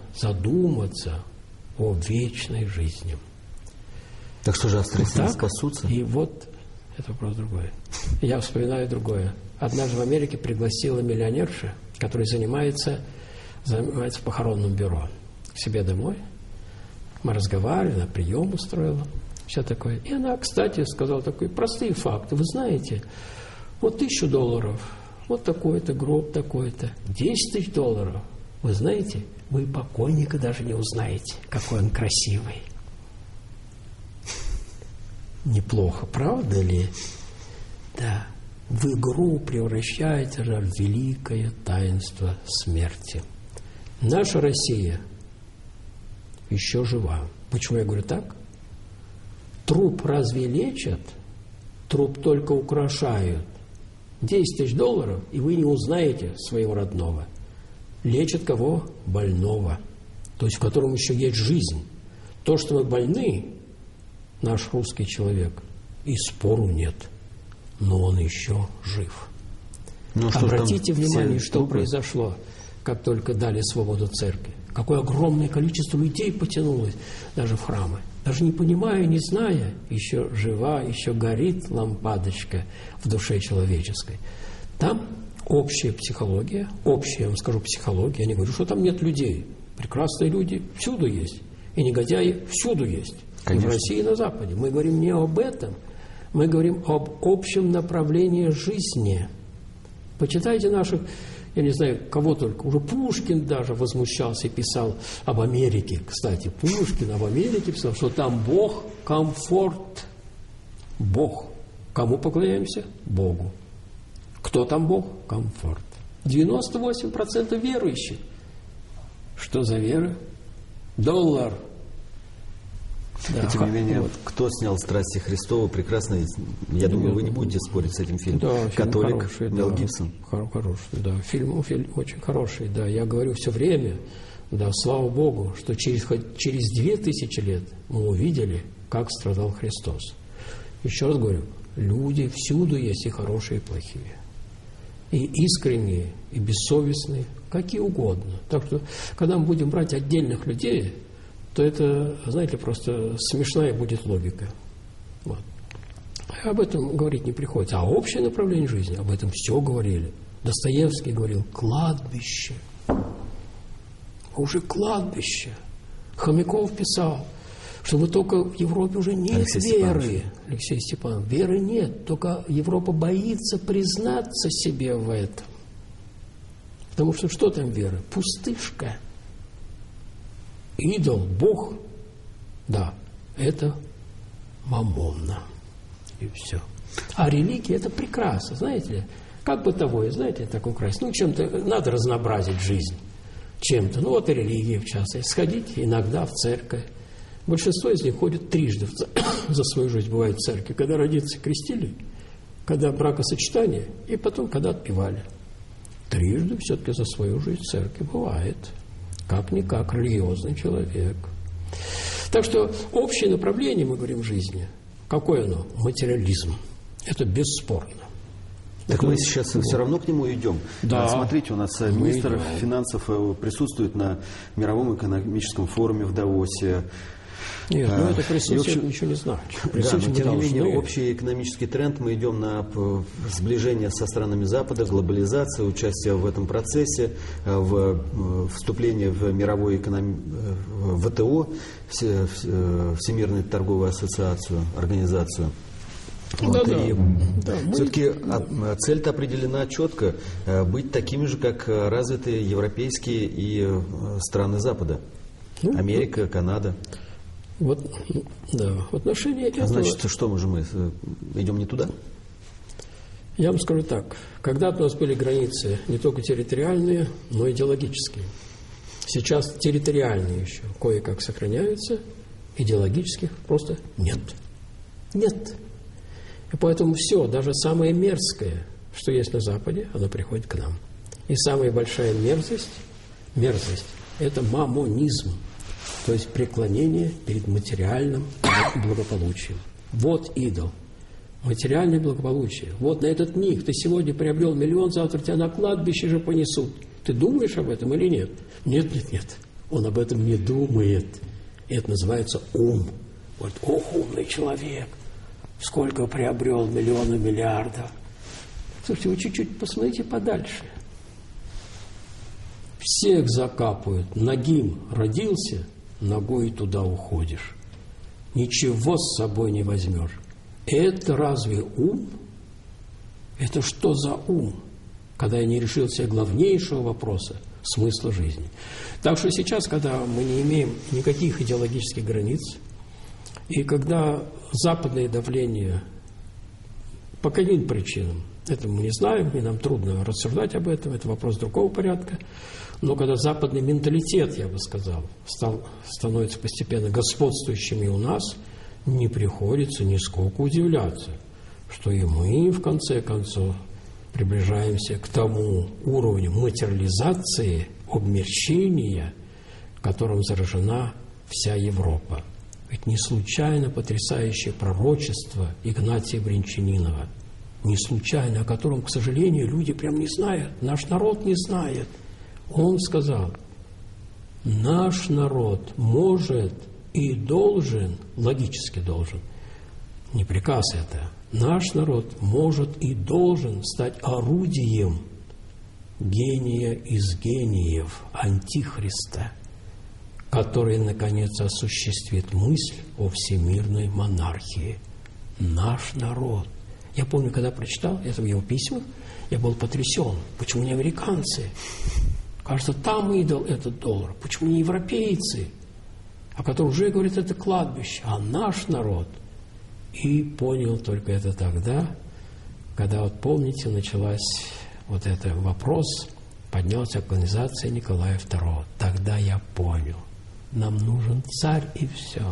о вечной жизни. Так что же австрийцы не спасутся? И вот это вопрос другой. Я вспоминаю другое. Однажды в Америке пригласила миллионерша, которая занимается в похоронном бюро, к себе домой. Мы разговаривали, она прием устроила, все такое. И она, кстати, сказала такие простые факты. Вы знаете, вот $1000, вот такой-то гроб, такой-то, $10 000. Вы знаете, вы покойника даже не узнаете, какой он красивый. Неплохо, правда ли? Да. В игру превращается же в великое таинство смерти. Наша Россия еще жива. Почему я говорю так? Труп разве лечат? Труп только украшают. 10 тысяч долларов, и вы не узнаете своего родного. Лечат кого? Больного. То есть в котором еще есть жизнь. То, что мы больны, наш русский человек, и спору нет. Но он еще жив. Обратите внимание, что произошло, как только дали свободу церкви. Какое огромное количество людей потянулось даже в храмы. Даже не понимая, не зная, еще жива, еще горит лампадочка в душе человеческой. Там общая психология, общая, я вам скажу, психология. Я не говорю, что там нет людей. Прекрасные люди всюду есть. И негодяи всюду есть. Конечно. И в России, и на Западе. Мы говорим не об этом. Мы говорим об общем направлении жизни. Почитайте наших, я не знаю, кого только, уже Пушкин даже возмущался и писал об Америке. Кстати, Пушкин об Америке писал, что там Бог, комфорт. Бог. Кому поклоняемся? Богу. Кто там Бог? Комфорт. 98% верующих. Что за вера? $1. Да, и тем не менее, вот. Кто снял «Страсти Христовы» прекрасно, я думаю, вы не будете спорить с этим фильмом. Да, «Католик», хороший, Мел Гибсон. Хороший, да. Фильм очень хороший, да. Я говорю все время, да, слава Богу, что через 2000 лет мы увидели, как страдал Христос. Еще раз говорю, люди всюду есть и хорошие, и плохие. И искренние, и бессовестные, какие угодно. Так что, когда мы будем брать отдельных людей, то это, знаете, просто смешная будет логика. Вот. Об этом говорить не приходится. А общее направление жизни, об этом все говорили. Достоевский говорил, кладбище. Уже кладбище. Хомяков писал, что мы только в Европе уже нет веры. Алексей Степанович, веры нет. Только Европа боится признаться себе в этом. Потому что там вера? Пустышка. Идол, Бог, да, это мамонна. И все. А религия – это прекрасно, знаете ли. Как бытовое, знаете, так украсть. Ну, чем-то надо разнообразить жизнь. Чем-то. Ну, вот и религия, в частности. Сходить иногда в церковь. Большинство из них ходят трижды за свою жизнь, бывает в церкви. Когда родиться крестили, когда бракосочетание, и потом, когда отпевали. Трижды все-таки за свою жизнь в церкви бывает. Как-никак религиозный человек. Так что общее направление, мы говорим, в жизни. Какое оно? Материализм. Это бесспорно. Так мы сейчас все равно к нему идем. Да. Смотрите, у нас министр финансов присутствует на мировом экономическом форуме в Давосе. Нет, это присутствие ничего не значит. Да, но тем не менее, общий экономический тренд, мы идем на сближение со странами Запада, глобализацию, участие в этом процессе, в вступление в мировую ВТО, Всемирную торговую ассоциацию, организацию. Вот, все-таки цель-то определена четко, быть такими же, как развитые европейские и страны Запада. Америка, Канада. Вот, да, в отношении этого... Значит, что мы идем не туда? Я вам скажу так. Когда-то у нас были границы не только территориальные, но и идеологические. Сейчас территориальные еще кое-как сохраняются, идеологических просто нет. Нет. И поэтому все, даже самое мерзкое, что есть на Западе, оно приходит к нам. И самая большая мерзость, это мамонизм. То есть преклонение перед материальным благополучием. Вот идол. Материальное благополучие. Вот на этот миг ты сегодня приобрел миллион, завтра тебя на кладбище же понесут. Ты думаешь об этом или нет? Нет. Он об этом не думает. И это называется ум. Вот, ох, умный человек. Сколько приобрел миллионы, миллиардов. Слушайте, вы чуть-чуть посмотрите подальше. Всех закапывают. Нагим родился, ногой туда уходишь. Ничего с собой не возьмешь. Это разве ум? Это что за ум? Когда я не решил себе главнейшего вопроса – смысла жизни. Так что сейчас, когда мы не имеем никаких идеологических границ, И когда западное давление по каким причинам, это мы не знаем, и нам трудно рассуждать об этом, это вопрос другого порядка, но когда западный менталитет, я бы сказал, становится постепенно господствующим и у нас, не приходится нисколько удивляться, что и мы, в конце концов, приближаемся к тому уровню материализации, обмерщения, которым заражена вся Европа. Ведь не случайно потрясающее пророчество Игнатия Брянчанинова, не случайно, о котором, к сожалению, люди прям не знают, наш народ не знает. Он сказал, наш народ может и должен, логически должен, не приказ это, наш народ может и должен стать орудием гения из гениев Антихриста, который, наконец, осуществит мысль о всемирной монархии. Наш народ. Я помню, когда прочитал это в его письмах, я был потрясен. Почему не американцы? Кажется, там идол этот доллар. Почему не европейцы? О которых уже говорит это кладбище, а наш народ. И понял только это тогда, когда, вот помните, началась вот этот вопрос, поднялся канонизация Николая II. Тогда я понял, нам нужен царь и все.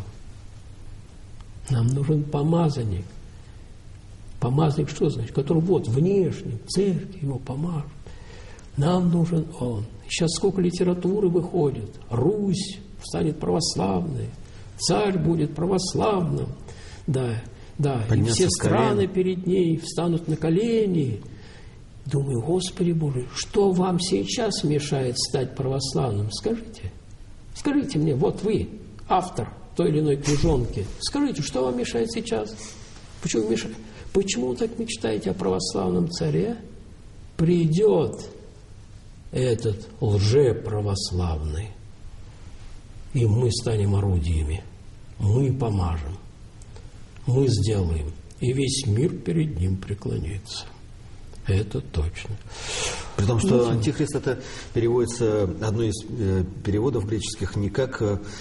Нам нужен помазанник. Помазанник что значит? Который вот внешне, церковь его помажет. Нам нужен он. Сейчас сколько литературы выходит. Русь станет православной. Царь будет православным. Да, да. И все страны перед ней встанут на колени. Думаю, Господи Боже, что вам сейчас мешает стать православным? Скажите. Скажите мне, вот вы, автор той или иной книжонки. Скажите, что вам мешает сейчас? Почему мешает? Почему вы так мечтаете о православном царе? Придет этот лжеправославный, и мы станем орудиями. Мы помажем. Мы сделаем. И весь мир перед ним преклонится. Это точно. При том, что антихрист это переводится, одно из переводов греческих, не как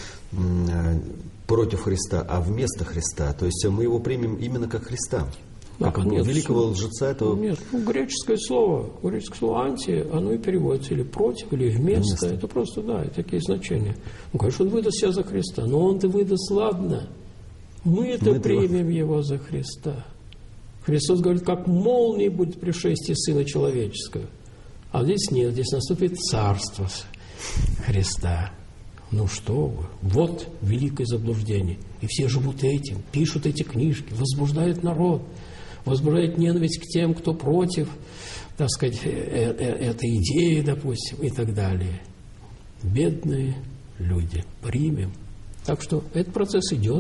против Христа, а вместо Христа. То есть мы его примем именно как Христа. Как нет, великого лжеца этого... Нет, греческое слово «анти», оно и переводится или «против», или «вместо». Это просто, да, такие значения. Ну, конечно, он выдаст себя за Христа, но он-то выдаст, ладно. Мы-то примем его за Христа. Христос говорит, как молнией будет пришествие Сына Человеческого. А здесь нет, здесь наступит царство Христа. Ну что вы, вот великое заблуждение. И все живут этим, пишут эти книжки, возбуждают народ, возбуждают ненависть к тем, кто против, так сказать, этой идеи, допустим, и так далее. Бедные люди, примем. Так что этот процесс идет.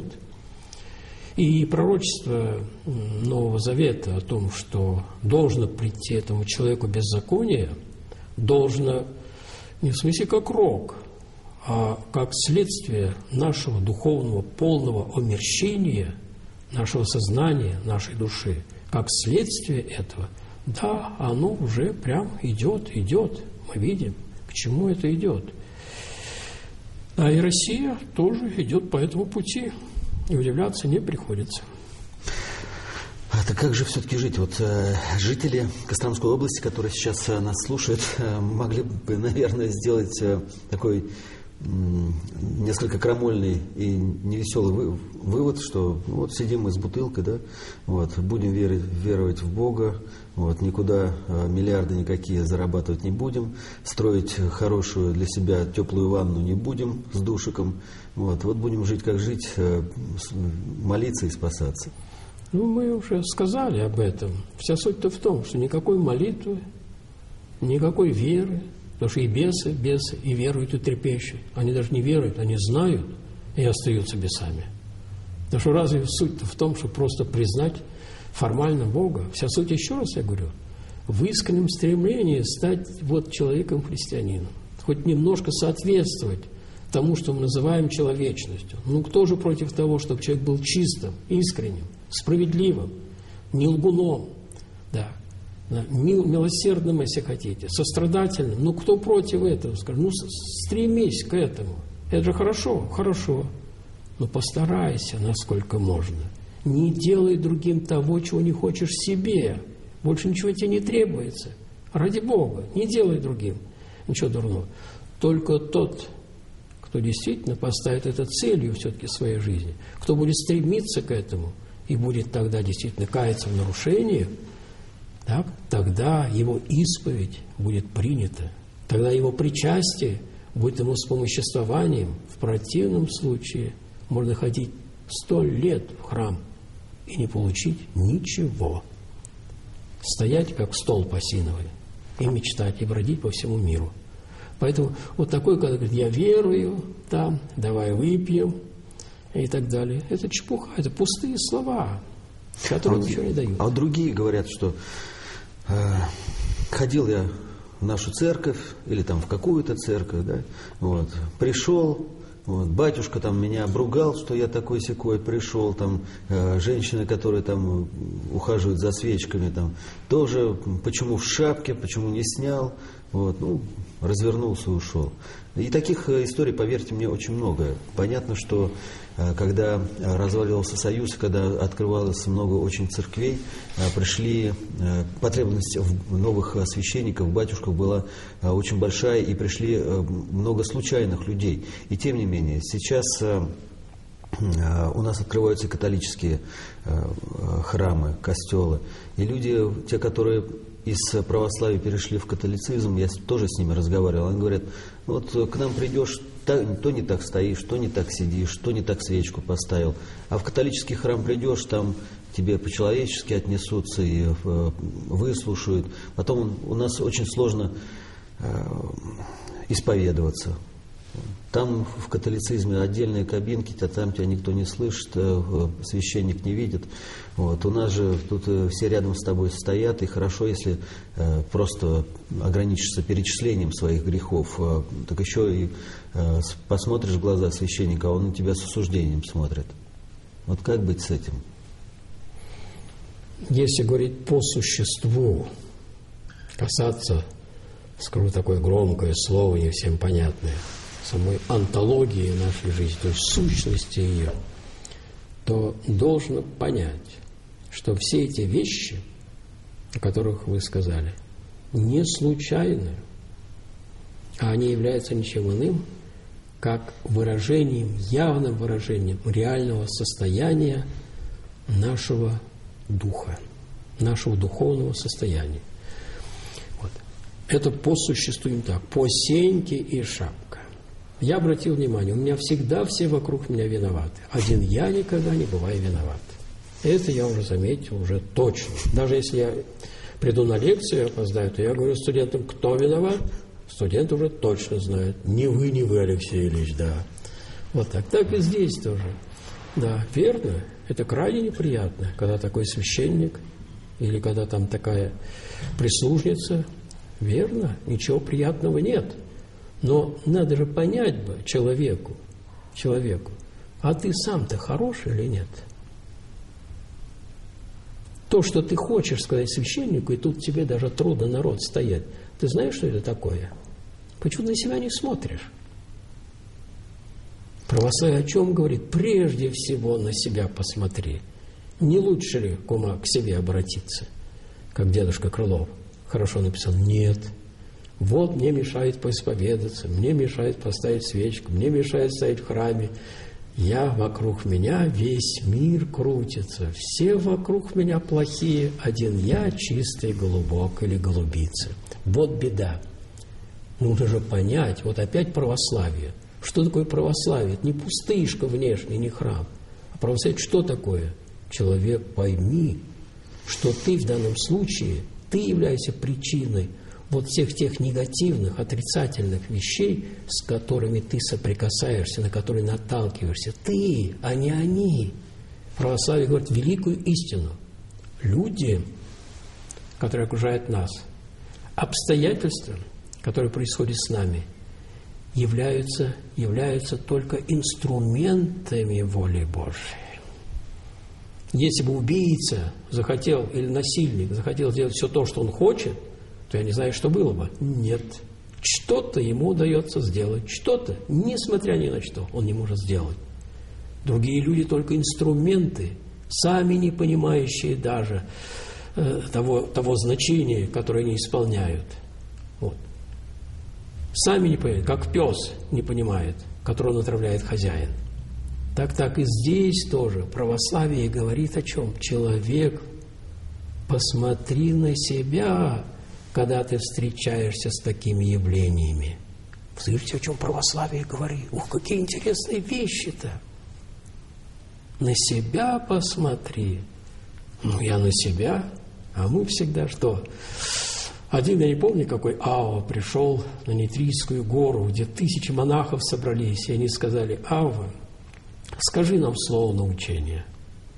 И пророчество Нового Завета о том, что должно прийти этому человеку беззаконие, должно не в смысле как рок, а как следствие нашего духовного полного омерщения, нашего сознания, нашей души, как следствие этого, да, оно уже прям идет. Мы видим, к чему это идет. А и Россия тоже идет по этому пути. И удивляться не приходится. А как же все-таки жить? Вот жители Костромской области, которые сейчас нас слушают, могли бы, наверное, сделать такой несколько крамольный и невеселый вывод, что вот сидим мы с бутылкой, да, вот, будем веровать в Бога, вот, никуда миллиарды никакие зарабатывать не будем, строить хорошую для себя теплую ванну не будем с душиком, вот будем жить как жить, молиться и спасаться. Ну, мы уже сказали об этом. Вся суть-то в том, что никакой молитвы, никакой веры, потому что и бесы, и веруют, и трепещут. Они даже не веруют, они знают и остаются бесами. Потому что разве суть-то в том, чтобы просто признать формально Бога? Вся суть, еще раз я говорю, в искреннем стремлении стать вот человеком-христианином. Хоть немножко соответствовать тому, что мы называем человечностью. Ну, кто же против того, чтобы человек был чистым, искренним, справедливым, не лгуном, да, милосердным, если хотите, сострадательным. Ну, кто против этого? Скажет, ну, стремись к этому. Это же хорошо. Но постарайся, насколько можно. Не делай другим того, чего не хочешь себе. Больше ничего тебе не требуется. Ради Бога, не делай другим ничего дурного. Только тот, кто действительно поставит это целью все-таки своей жизни, кто будет стремиться к этому и будет тогда действительно каяться в нарушениях, так, тогда его исповедь будет принята, тогда его причастие будет ему вспомоществованием. В противном случае можно ходить 100 лет в храм и не получить ничего. Стоять, как столб осиновый, и мечтать, и бродить по всему миру. Поэтому вот такой, когда говорит, я верую, там, давай выпьем, и так далее. Это чепуха, это пустые слова, которые ничего не дают. А другие говорят, что ходил я в нашу церковь, или там в какую-то церковь, да, вот, пришел, вот, батюшка там меня обругал, что я такой-сякой пришел, там, женщины, которые там ухаживают за свечками, там, тоже, почему в шапке, почему не снял, вот, ну, развернулся и ушел. И таких историй, поверьте мне, очень много. Понятно, что когда разваливался Союз, когда открывалось много очень церквей, пришли потребность в новых священников, батюшках была очень большая, и пришли много случайных людей. И тем не менее, сейчас у нас открываются католические храмы, костелы, и люди, те, которые из православия перешли в католицизм, я тоже с ними разговаривал, они говорят, вот к нам придешь, то не так стоишь, то не так сидишь, то не так свечку поставил, а в католический храм придешь, там тебе по-человечески отнесутся и выслушают, потом у нас очень сложно исповедоваться. Там в католицизме отдельные кабинки, там тебя никто не слышит, священник не видит. Вот. У нас же тут все рядом с тобой стоят, и хорошо, если просто ограничишься перечислением своих грехов. Так еще и посмотришь в глаза священника, а он на тебя с осуждением смотрит. Вот как быть с этим? Если говорить по существу, касаться, скажу такое громкое слово, не всем понятное, самой антологии нашей жизни, то есть сущности ее, то должно понять, что все эти вещи, о которых вы сказали, не случайны, а они являются ничем иным, как выражением, явным выражением реального состояния нашего духа, нашего духовного состояния. Вот. Это по существу им так, по сеньке и шапка. Я обратил внимание, у меня всегда все вокруг меня виноваты. Один я никогда не бываю виноват. Это я уже заметил, уже точно. Даже если я приду на лекцию и опоздаю, то я говорю студентам, кто виноват? Студенты уже точно знают. Не вы, Алексей Ильич, да. Вот так. Так и здесь тоже. Да, верно. Это крайне неприятно, когда такой священник или когда там такая прислужница. Верно, ничего приятного нет. Но надо же понять бы человеку, а ты сам-то хороший или нет? То, что ты хочешь сказать священнику, и тут тебе даже трудно народ стоять. Ты знаешь, что это такое? Почему ты на себя не смотришь? Православие о чем говорит? Прежде всего на себя посмотри. Не лучше ли, кума, к себе обратиться? Как дедушка Крылов хорошо написал. Нет. Вот мне мешает поисповедаться, мне мешает поставить свечку, мне мешает стоять в храме. Вокруг меня весь мир крутится, все вокруг меня плохие, один я чистый голубок или голубица. Вот беда. Нужно же понять, вот опять православие. Что такое православие? Это не пустышка внешне, не храм. А православие что такое? Человек, пойми, что ты в данном случае, ты являешься причиной вот всех тех негативных, отрицательных вещей, с которыми ты соприкасаешься, на которые наталкиваешься. Ты, а не они. Православие говорит великую истину. Люди, которые окружают нас, обстоятельства, которые происходят с нами, являются только инструментами воли Божьей. Если бы убийца захотел, или насильник захотел сделать все то, что он хочет, то я не знаю, что было бы. Нет. Что-то ему удается сделать. Что-то, несмотря ни на что, он не может сделать. Другие люди только инструменты, сами не понимающие даже того значения, которое они исполняют. Вот. Сами не понимают, как пес не понимает, которого отравляет хозяин. Так и здесь тоже православие говорит о чем? Человек, посмотри на себя, когда ты встречаешься с такими явлениями. Слышите, о чем православие говорит? Ух, какие интересные вещи-то! На себя посмотри. Ну, я на себя, а мы всегда что? Один, я не помню, какой Ава пришел на Нитрийскую гору, где 1000 монахов собрались, и они сказали: Ава, скажи нам слово научения.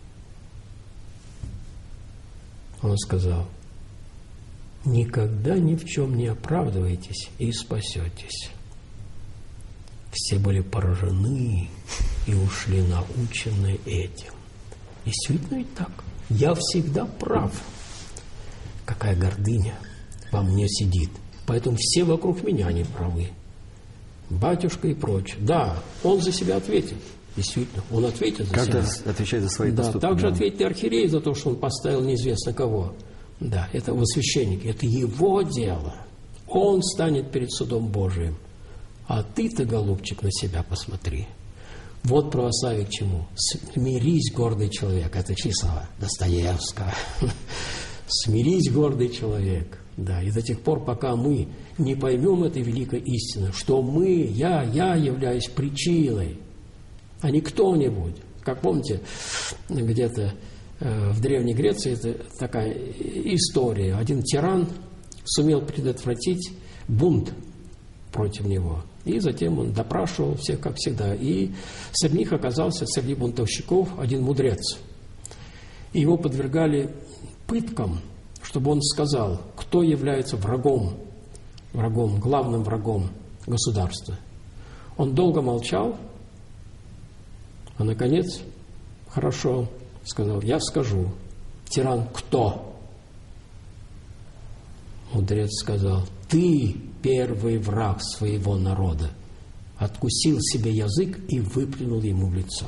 Он сказал: никогда ни в чем не оправдывайтесь и спасетесь. Все были поражены и ушли наученные этим. Действительно ведь так. Я всегда прав. Какая гордыня во мне сидит. Поэтому все вокруг меня не правы. Батюшка и прочее. Да, он за себя ответит. Действительно, он ответит за себя. Каждый отвечает за свои поступки. Да, также ответит и архиерей за то, что он поставил неизвестно кого. Да, это вот священник. Это его дело. Он станет перед судом Божиим. А ты-то, голубчик, на себя посмотри. Вот православие к чему. Смирись, гордый человек. Это число Достоевского. Смирись, гордый человек. Да, и до тех пор, пока мы не поймем этой великой истины, что я являюсь причиной, а не кто-нибудь. Как помните, где-то в Древней Греции это такая история. Один тиран сумел предотвратить бунт против него. И затем он допрашивал всех, как всегда. И среди них оказался, среди бунтовщиков, один мудрец. И его подвергали пыткам, чтобы он сказал, кто является врагом, главным врагом государства. Он долго молчал, а наконец, хорошо, сказал: я скажу. Тиран кто? Мудрец сказал: ты первый враг своего народа. Откусил себе язык и выплюнул ему в лицо.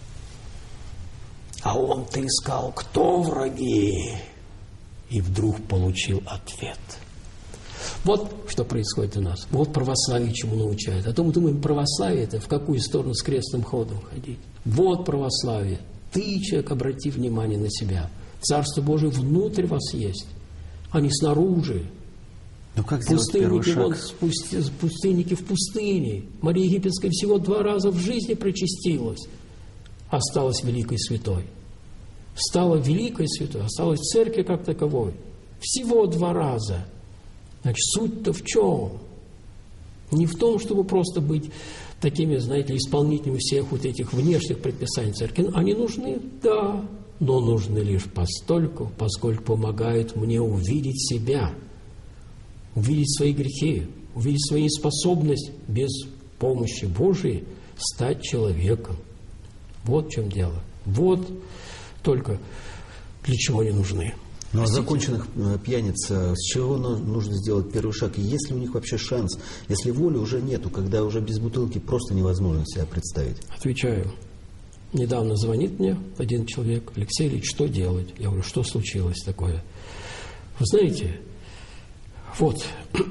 А он-то искал, кто враги, и вдруг получил ответ. Вот что происходит у нас. Вот православие чему научает. А то мы думаем, православие это в какую сторону с крестным ходом ходить. Вот православие. Ты, человек, обрати внимание на себя. Царство Божие внутрь вас есть, а не снаружи. Ну как сделать первый шаг? Пустынники в пустыне. Мария Египетская всего 2 раза в жизни причастилась. Осталась великой святой. Стала великой святой, осталась в церкви как таковой. Всего 2 раза. Значит, суть-то в чем? Не в том, чтобы просто быть такими, знаете ли, исполнителями всех вот этих внешних предписаний церкви. Они нужны, да, но нужны лишь постольку, поскольку помогают мне увидеть себя, увидеть свои грехи, увидеть свою неспособность без помощи Божией стать человеком. Вот в чем дело. Вот только для чего они нужны. Ну а законченных пьяниц, с чего нужно сделать первый шаг? И есть ли у них вообще шанс, если воли уже нету, когда уже без бутылки просто невозможно себя представить? Отвечаю. Недавно звонит мне один человек: Алексей Ильич, что делать? Я говорю: что случилось такое? Вы знаете, вот,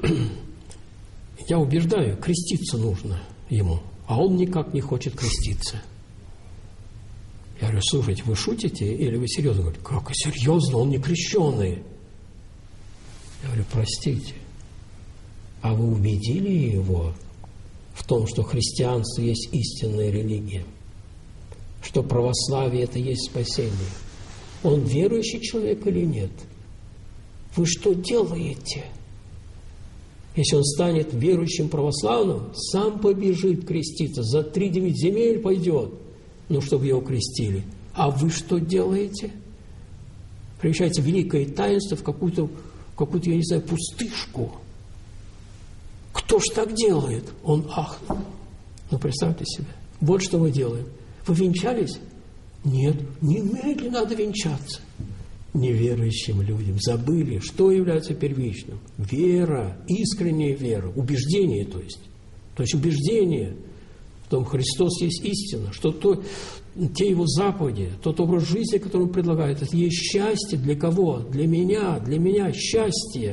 я убеждаю, креститься нужно ему, а он никак не хочет креститься. Я говорю: слушайте, вы шутите или вы серьезно? Говорит: как серьезно, он не крещеный. Я говорю: простите, а вы убедили его в том, что христианство есть истинная религия, что православие это есть спасение? Он верующий человек или нет? Вы что делаете? Если он станет верующим православным, сам побежит креститься, за 3-9 земель пойдет, ну, чтобы его крестили. А вы что делаете? Превращается великое таинство в какую-то, я не знаю, пустышку. Кто ж так делает? Он ахнул. Ну, представьте себе. Вот что мы делаем. Вы венчались? Нет. Немедленно надо венчаться. Неверующим людям забыли, что является первичным. Вера, искренняя вера, убеждение, то есть убеждение. том Христос есть истина, что те Его заповеди, тот образ жизни, который Он предлагает, это есть счастье для кого? Для меня счастье.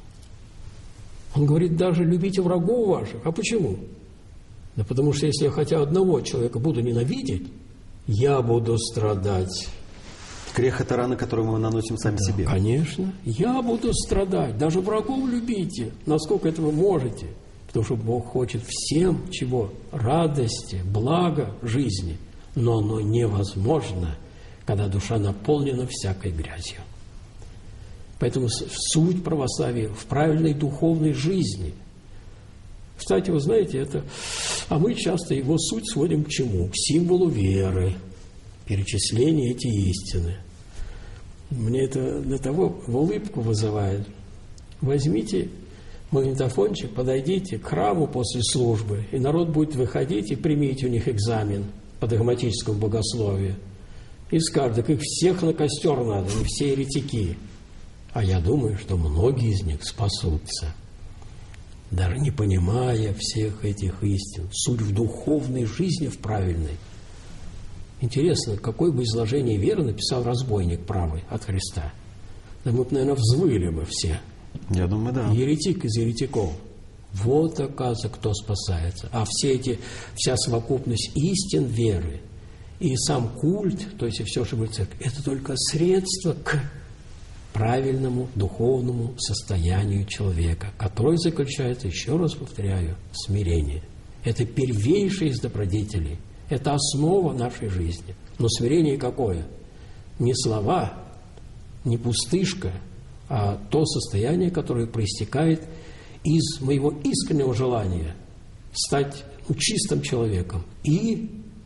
Он говорит, даже любите врагов ваших. А почему? Да потому что если я хотя одного человека буду ненавидеть, я буду страдать. Грех – это рана, которую мы наносим сами себе. Конечно. Я буду страдать. Даже врагов любите, насколько это вы можете. Потому что Бог хочет всем чего? Радости, блага жизни. Но оно невозможно, когда душа наполнена всякой грязью. Поэтому суть православия в правильной духовной жизни. Кстати, вы знаете, это... А мы часто его суть сводим к чему? К символу веры. Перечисление эти истины. Мне это для того в улыбку вызывает. Возьмите магнитофончик, подойдите к храму после службы, и народ будет выходить, и примите у них экзамен по догматическому богословию. И скажут, так их всех на костер надо, не все еретики. А я думаю, что многие из них спасутся, даже не понимая всех этих истин. Суть в духовной жизни, в правильной. Интересно, какое бы изложение веры написал разбойник правый от Христа? Да мы бы, наверное, взвыли бы все. Я думаю, да. Еретик из еретиков. Вот, оказывается, кто спасается. А вся совокупность истин веры и сам культ, то есть и все, что будет в церкви, это только средство к правильному духовному состоянию человека, которое заключается, еще раз повторяю, в смирении. Это первейшее из добродетелей. Это основа нашей жизни. Но смирение какое? Не слова, не пустышка, а то состояние, которое проистекает из моего искреннего желания стать чистым человеком. И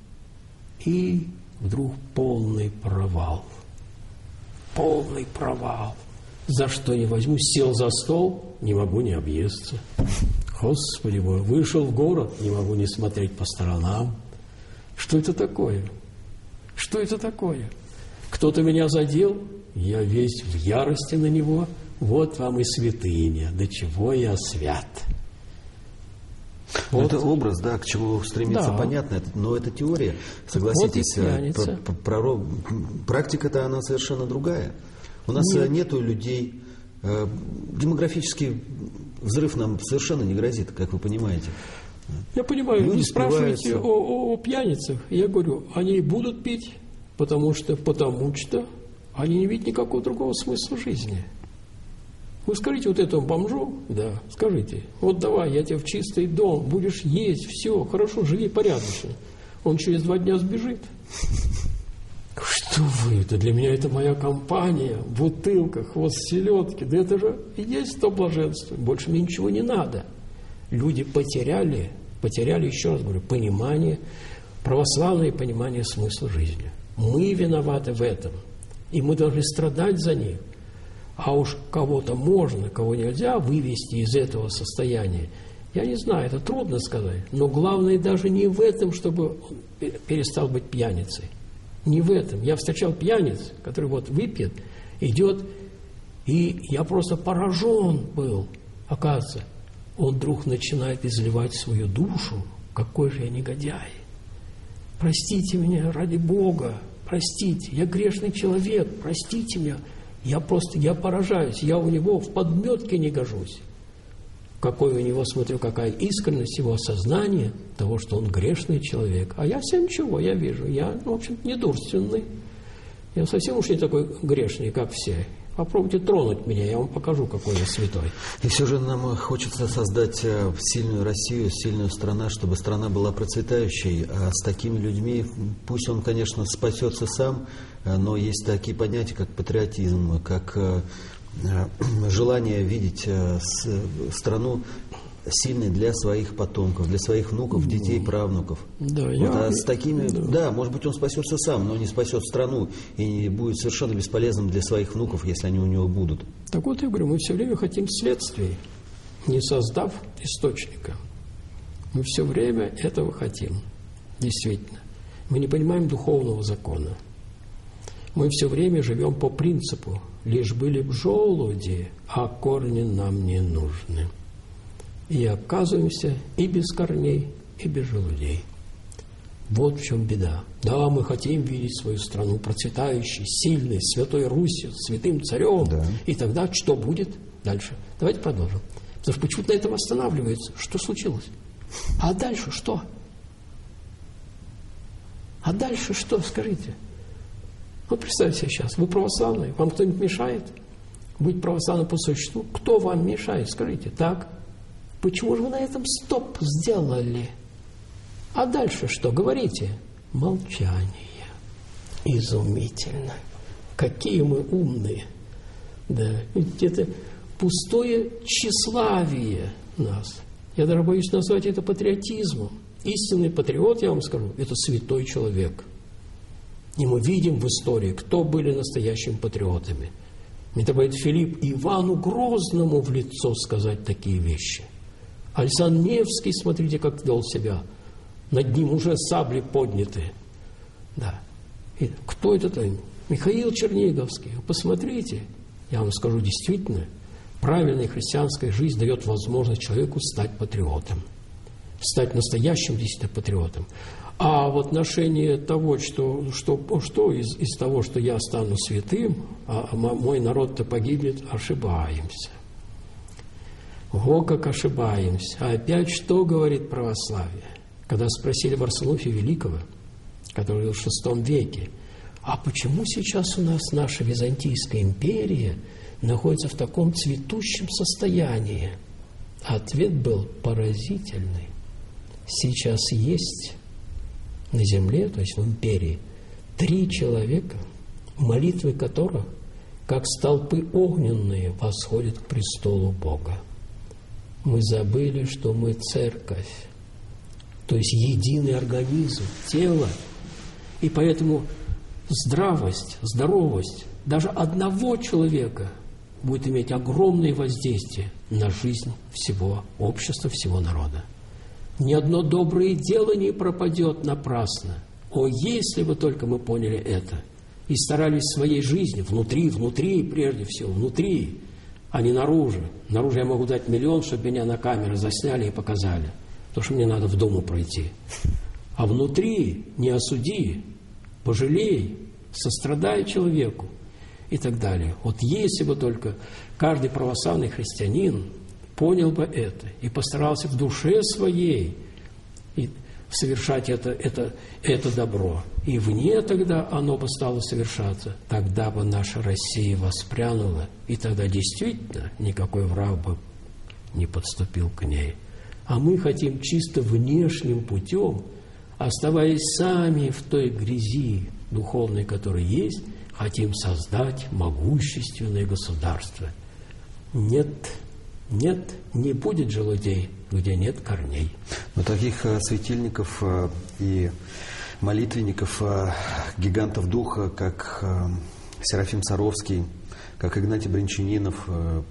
вдруг полный провал. Полный провал. За что не возьму? Сел за стол, не могу не объесться. Господи мой, вышел в город, не могу не смотреть по сторонам. Что это такое? Что это такое? Кто-то меня задел, я весь в ярости на него. Вот вам и святыня, до чего я свят. Вот. Это образ, да, к чему стремиться, да. Понятно, но это теория, согласитесь. Вот практика-то она совершенно другая. У нас нету людей, демографический взрыв нам совершенно не грозит, как вы понимаете. Я понимаю, люди спрашиваете о пьяницах. Я говорю, они будут пить, потому что они не видят никакого другого смысла жизни. Вы скажите вот этому бомжу, да, скажите, вот давай, я тебя в чистый дом, будешь есть, все, хорошо, живи порядочно. Он через 2 дня сбежит. Что вы, это для меня это моя компания, в бутылках, хвост селедки, да это же и есть то блаженство, больше мне ничего не надо. Люди потеряли, еще раз говорю, понимание, православное понимание смысла жизни. Мы виноваты в этом, и мы должны страдать за них. А уж кого-то можно, кого нельзя вывести из этого состояния, я не знаю, это трудно сказать. Но главное даже не в этом, чтобы он перестал быть пьяницей. Не в этом. Я встречал пьяниц, который вот выпьет, идет, и я просто поражен был. Оказывается, он вдруг начинает изливать свою душу. Какой же я негодяй. Простите меня, ради Бога, простите. Я грешный человек, простите меня. Я поражаюсь. Я у него в подметке не гожусь. Какой у него, смотрю, какая искренность его сознания того, что он грешный человек. А я всем ничего, я вижу. Я, в общем, недурственный. Я совсем уж не такой грешный, как все. Попробуйте тронуть меня, я вам покажу, какой я святой. И все же нам хочется создать сильную Россию, сильную страну, чтобы страна была процветающей. А с такими людьми, пусть он, конечно, спасется сам, но есть такие понятия, как патриотизм, как желание видеть страну сильной для своих потомков, для своих внуков, детей, правнуков. Да, а с такими, да, может быть, он спасется сам, но не спасет страну и будет совершенно бесполезным для своих внуков, если они у него будут. Так вот, я говорю, мы все время хотим следствий, не создав источника. Мы все время этого хотим, действительно. Мы не понимаем духовного закона. Мы все время живем по принципу «лишь были б желуди, а корни нам не нужны». И оказываемся и без корней, и без желудей. Вот в чем беда. Да, мы хотим видеть свою страну процветающей, сильной, святой Русью, святым царем. Да. И тогда что будет дальше? Давайте продолжим. Потому что почему-то на этом останавливается. Что случилось? А дальше что? А дальше что, скажите? Вот представьте себе сейчас, вы православный, вам кто-нибудь мешает быть православным по существу? Кто вам мешает, скажите? Так? Почему же вы на этом стоп сделали? А дальше что? Говорите. Молчание. Изумительно. Какие мы умные. Да, ведь это пустое тщеславие нас. Я даже боюсь назвать это патриотизмом. Истинный патриот, я вам скажу, это святой человек. И мы видим в истории, кто были настоящими патриотами. Митрополит Филипп Ивану Грозному в лицо сказать такие вещи. Александр Невский, смотрите, как вел себя. Над ним уже сабли подняты. Да. И кто это-то? Михаил Черниговский. Посмотрите, я вам скажу, действительно, правильная христианская жизнь дает возможность человеку стать патриотом. Стать настоящим действительно патриотом. А в отношении того, что из того, что я стану святым, а мой народ-то погибнет, ошибаемся. О, как ошибаемся. А опять что говорит православие? Когда спросили Варсонофия Великого, который жил в VI веке, а почему сейчас у нас наша Византийская империя находится в таком цветущем состоянии? Ответ был поразительный. Сейчас есть на земле, то есть в империи, 3 человека, молитвы которых, как столпы огненные, восходят к престолу Бога. Мы забыли, что мы церковь, то есть единый организм, тело. И поэтому здравость, здоровость даже одного человека будет иметь огромное воздействие на жизнь всего общества, всего народа. Ни одно доброе дело не пропадет напрасно. О, если бы только мы поняли это и старались в своей жизни, внутри, прежде всего, внутри, а не наружу. Наружу я могу дать 1 миллион, чтобы меня на камеры засняли и показали. Потому что мне надо в Думу пройти. А внутри не осуди, пожалей, сострадай человеку и так далее. Вот если бы только каждый православный христианин понял бы это и постарался в душе своей и совершать это добро. И вне тогда оно бы стало совершаться. Тогда бы наша Россия воспрянула, и тогда действительно никакой враг бы не подступил к ней. А мы хотим чисто внешним путем, оставаясь сами в той грязи духовной, которая есть, хотим создать могущественное государство. Нет, не будет же людей, где нет корней. Но таких светильников и молитвенников, гигантов духа, как Серафим Саровский, как Игнатий Брянчанинов,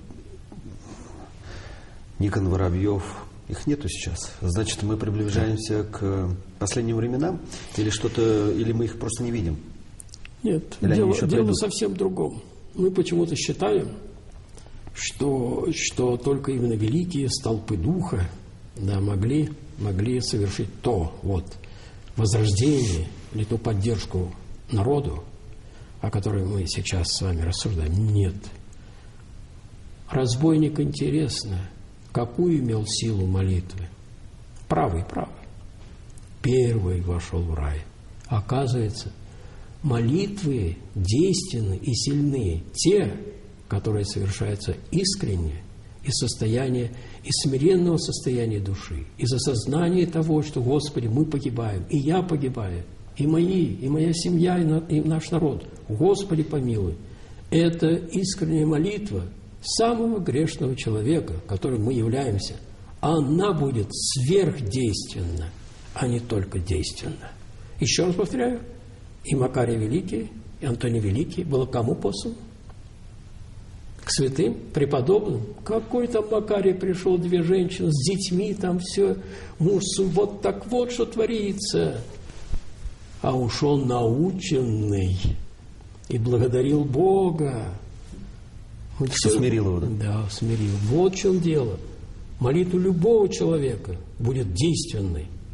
Никон Воробьев, их нету сейчас. Значит, мы приближаемся к последним временам? Или мы их просто не видим? Нет, дело совсем в другом. Мы почему-то считаем, что только именно великие столпы духа могли совершить то возрождение или ту поддержку народу, о которой мы сейчас с вами рассуждаем. Нет. Разбойник интересно, какую имел силу молитвы. Правый. Первый вошел в рай. Оказывается, молитвы действенны и сильны те, которые совершаются искренне, из смиренного состояния души, из осознания того, что, Господи, мы погибаем, и я погибаю, и моя семья, и наш народ. Господи, помилуй. Это искренняя молитва самого грешного человека, которым мы являемся. Она будет сверхдейственна, а не только действенна. Еще раз повторяю, и Макарий Великий, и Антоний Великий было кому послан? К святым, преподобным. Какой там Макарий пришел, 2 женщины с детьми, там все, муж, вот так вот, что творится. А уж он наученный и благодарил Бога. Что смирил его, да? Да, смирил. Вот в чем дело. Молитва любого человека будет действенной,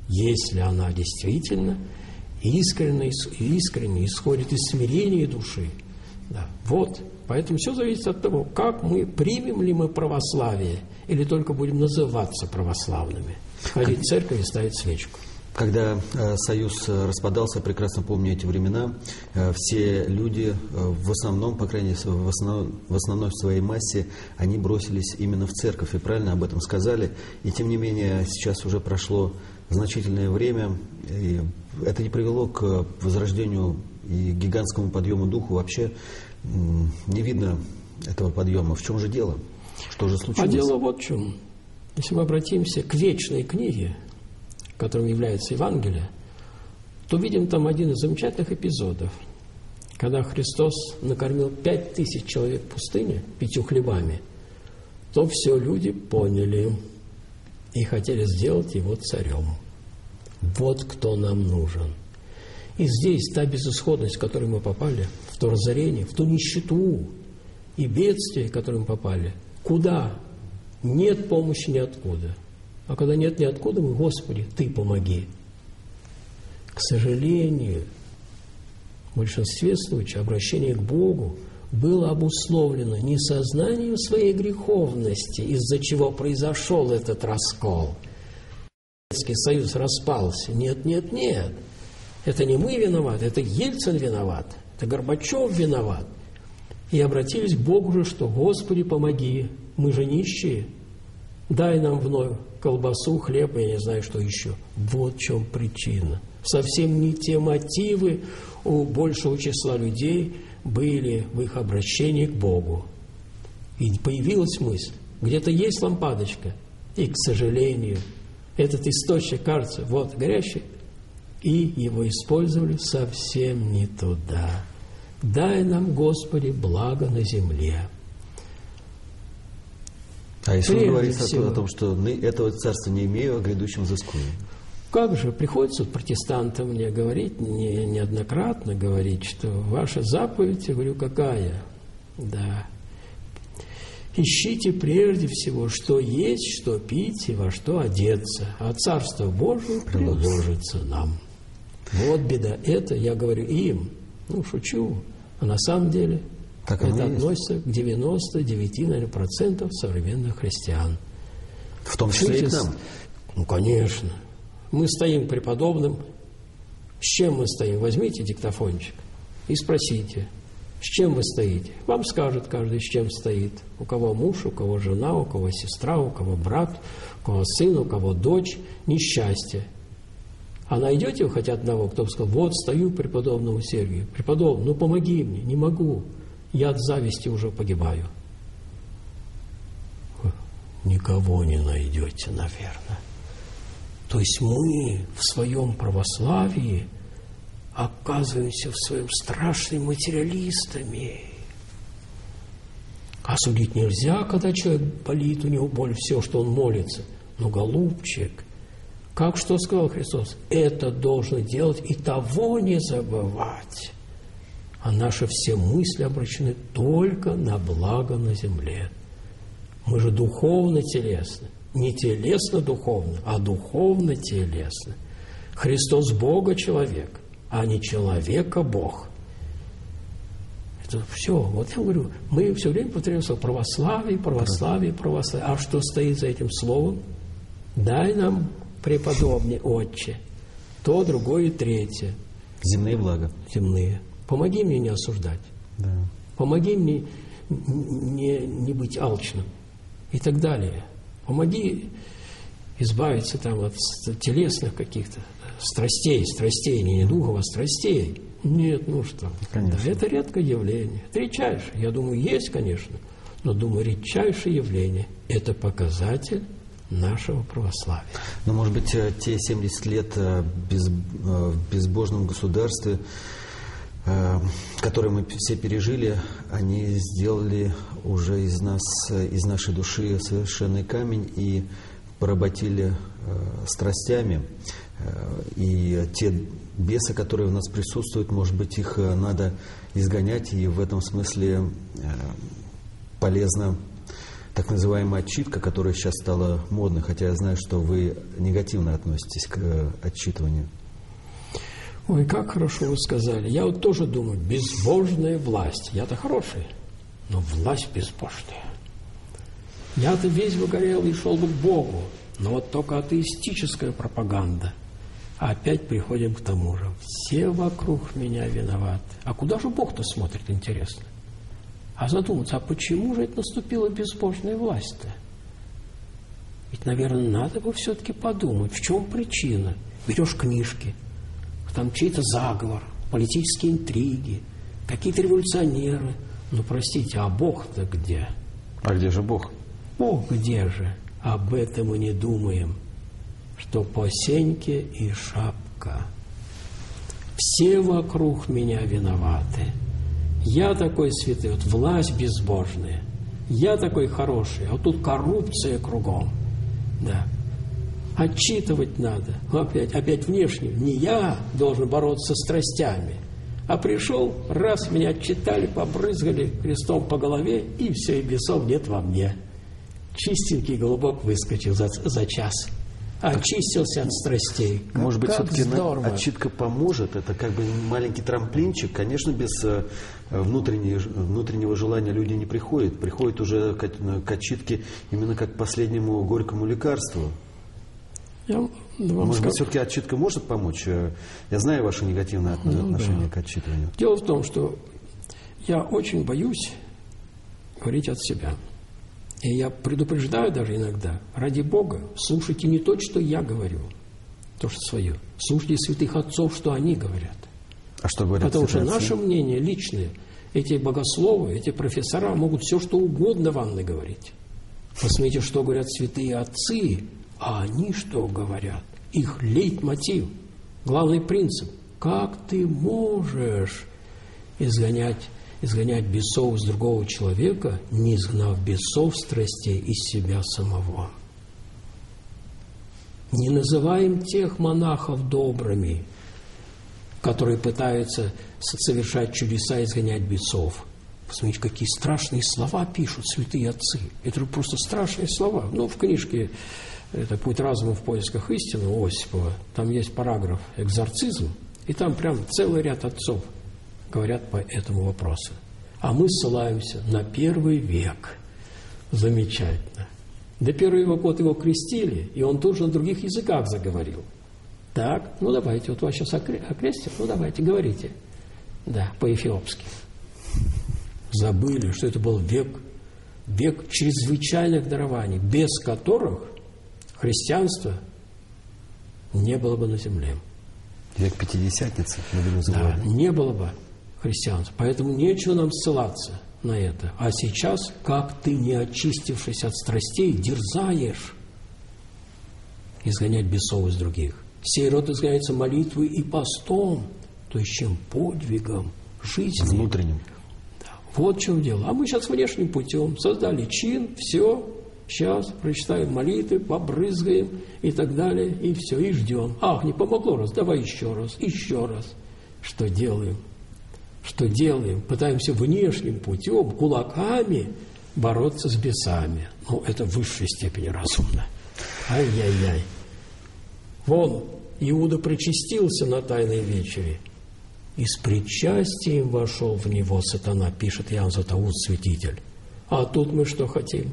если она действительно искренне исходит из смирения души. Да. Вот. Поэтому все зависит от того, как мы, примем ли мы православие, или только будем называться православными. Ходить в церковь и ставить свечку. Когда Союз распадался, прекрасно помню эти времена, все люди в основном, по крайней мере, в основной своей массе, они бросились именно в церковь, и правильно об этом сказали. И тем не менее, сейчас уже прошло значительное время, и это не привело к возрождению и гигантскому подъему духу. Вообще не видно этого подъема. В чем же дело? Что же случилось? А дело вот в чем. Если мы обратимся к вечной книге, которым является Евангелие, то видим там один из замечательных эпизодов, когда Христос накормил 5000 человек в пустыне 5 хлебами, то все люди поняли и хотели сделать его царем. Вот кто нам нужен. И здесь та безысходность, в которую мы попали, в то разорение, в ту нищету и бедствие, в которое мы попали, куда? Нет помощи ниоткуда. А когда нет ниоткуда, мы, Господи, Ты помоги. К сожалению, в большинстве случаев обращение к Богу было обусловлено не сознанием своей греховности, из-за чего произошел этот раскол. Советский Союз распался. Нет, нет, нет. Это не мы виноваты, это Ельцин виноват, это Горбачев виноват. И обратились к Богу же, что «Господи, помоги, мы же нищие, дай нам вновь колбасу, хлеб, я не знаю, что еще». Вот в чем причина. Совсем не те мотивы у большего числа людей были в их обращении к Богу. И появилась мысль, где-то есть лампадочка, и, к сожалению, этот источник, кажется, вот горящий, и его использовали совсем не туда. Дай нам, Господи, благо на земле. А Иисус говорит о том, что этого царства не имею, о грядущем взыскании. Как же приходится протестантам мне говорить, неоднократно говорить, что ваша заповедь, я говорю, какая? Да. Ищите прежде всего, что есть, что пить и во что одеться, а Царство Божие приложится нам. Вот беда. Это я говорю им. Шучу. А на самом деле так это относится к 99% современных христиан. В том числе и к нам. Конечно. Мы стоим к преподобным. С чем мы стоим? Возьмите диктофончик и спросите, с чем вы стоите. Вам скажет каждый, с чем стоит. У кого муж, у кого жена, у кого сестра, у кого брат, у кого сын, у кого дочь. Несчастье. А найдете вы хоть одного, кто бы сказал, вот стою к преподобному Сергию. Преподобный, помоги мне, не могу. Я от зависти уже погибаю. Никого не найдете, наверное. То есть мы в своем православии оказываемся в своем страшными материалистами. А судить нельзя, когда человек болит, у него боль, все, что он молится. Но, голубчик, как что сказал Христос? Это должно делать и того не забывать. А наши все мысли обращены только на благо на земле. Мы же духовно-телесны. Не телесно-духовно, а духовно-телесно. Христос Бога человек, а не человека Бог. Это все. Вот я говорю, мы все время повторяем слово православие, православие, православие. А что стоит за этим словом? Дай нам, преподобный Отче, то, другое и третье. Земные блага. Земные. Помоги мне не осуждать. Да. Помоги мне не быть алчным. И так далее. Помоги избавиться там от телесных каких-то страстей, не духов, а страстей. Нет, что. Да, это редкое явление. Это редчайшее. Я думаю, есть, конечно. Но, думаю, редчайшее явление – это показатель нашего православия. Но, может быть, те 70 лет в безбожном государстве, которые мы все пережили, они сделали уже из нас, из нашей души совершенный камень и поработили страстями. И те бесы, которые в нас присутствуют, может быть, их надо изгонять, и в этом смысле полезно так называемая отчитка, которая сейчас стала модной, хотя я знаю, что вы негативно относитесь к отчитыванию. Ой, как хорошо вы сказали. Я вот тоже думаю, безбожная власть. Я-то хороший, но власть безбожная. Я-то весь выгорел и шел бы к Богу, но вот только атеистическая пропаганда. А опять приходим к тому же. Все вокруг меня виноваты. А куда же Бог-то смотрит, интересно? А задуматься, а почему же это наступила безбожная власть-то? Ведь, наверное, надо бы все-таки подумать, в чем причина. Берешь книжки, там чей-то заговор, политические интриги, какие-то революционеры. Ну, простите, а Бог-то где? А где же Бог? Бог где же? Об этом мы не думаем, что по сеньке и шапка. Все вокруг меня виноваты. Я такой святой, вот власть безбожная. Я такой хороший, а вот тут коррупция кругом. Да. Отчитывать надо. Опять внешне. Не я должен бороться со страстями. А пришел, раз меня отчитали, побрызгали крестом по голове, и все, и бесов нет во мне. Чистенький голубок выскочил за час. Очистился от страстей. Может быть, все-таки отчитка поможет? Это как бы маленький трамплинчик. Конечно, без внутреннего желания люди не приходят. Приходят уже к отчитке именно как к последнему горькому лекарству. Может быть, все-таки отчитка может помочь? Я знаю ваше негативное отношение к отчитыванию. Дело в том, что я очень боюсь говорить от себя. И я предупреждаю даже иногда, ради Бога, слушайте не то, что я говорю, то, что свое. Слушайте святых отцов, что они говорят. А что говорят? Потому что наше мнение личное, эти богословы, эти профессора могут все, что угодно вам наговорить. Посмотрите, что говорят святые отцы, а они что говорят? Их лейтмотив, главный принцип. Как ты можешь изгонять бесов из другого человека, не изгнав бесов страстей из себя самого? Не называем тех монахов добрыми, которые пытаются совершать чудеса и изгонять бесов. Посмотрите, какие страшные слова пишут святые отцы. Это просто страшные слова. Ну, в книжке «Это путь разума в поисках истины» у Осипова, там есть параграф «Экзорцизм», и там прям целый ряд отцов говорят по этому вопросу. А мы ссылаемся на 1 век. Замечательно. До 1 века вот его крестили, и он тут же на других языках заговорил. Так, ну давайте, вот вас сейчас окрестят, ну давайте, говорите. Да, по-эфиопски. Забыли, что это был век чрезвычайных дарований, без которых христианство не было бы на земле. Век Пятидесятницы, мы бы Да, называли. не было бы христианства. Поэтому нечего нам ссылаться на это. А сейчас, как ты, не очистившись от страстей, дерзаешь изгонять бесов из других. Сей род изгоняется молитвой и постом, то есть чем подвигом жизни. Внутренним. Да, вот в чем дело. А мы сейчас внешним путем создали чин, все, сейчас прочитаем молитвы, побрызгаем и так далее, и все, и ждем. Ах, не помогло раз, давай еще раз. Что делаем? Что делаем? Пытаемся внешним путем, кулаками бороться с бесами. Ну, это в высшей степени разумно. Ай-яй-яй. Вон, Иуда причастился на Тайной вечере, и с причастием вошел в него сатана, пишет Иоанн Златоуст, святитель. А тут мы что хотим?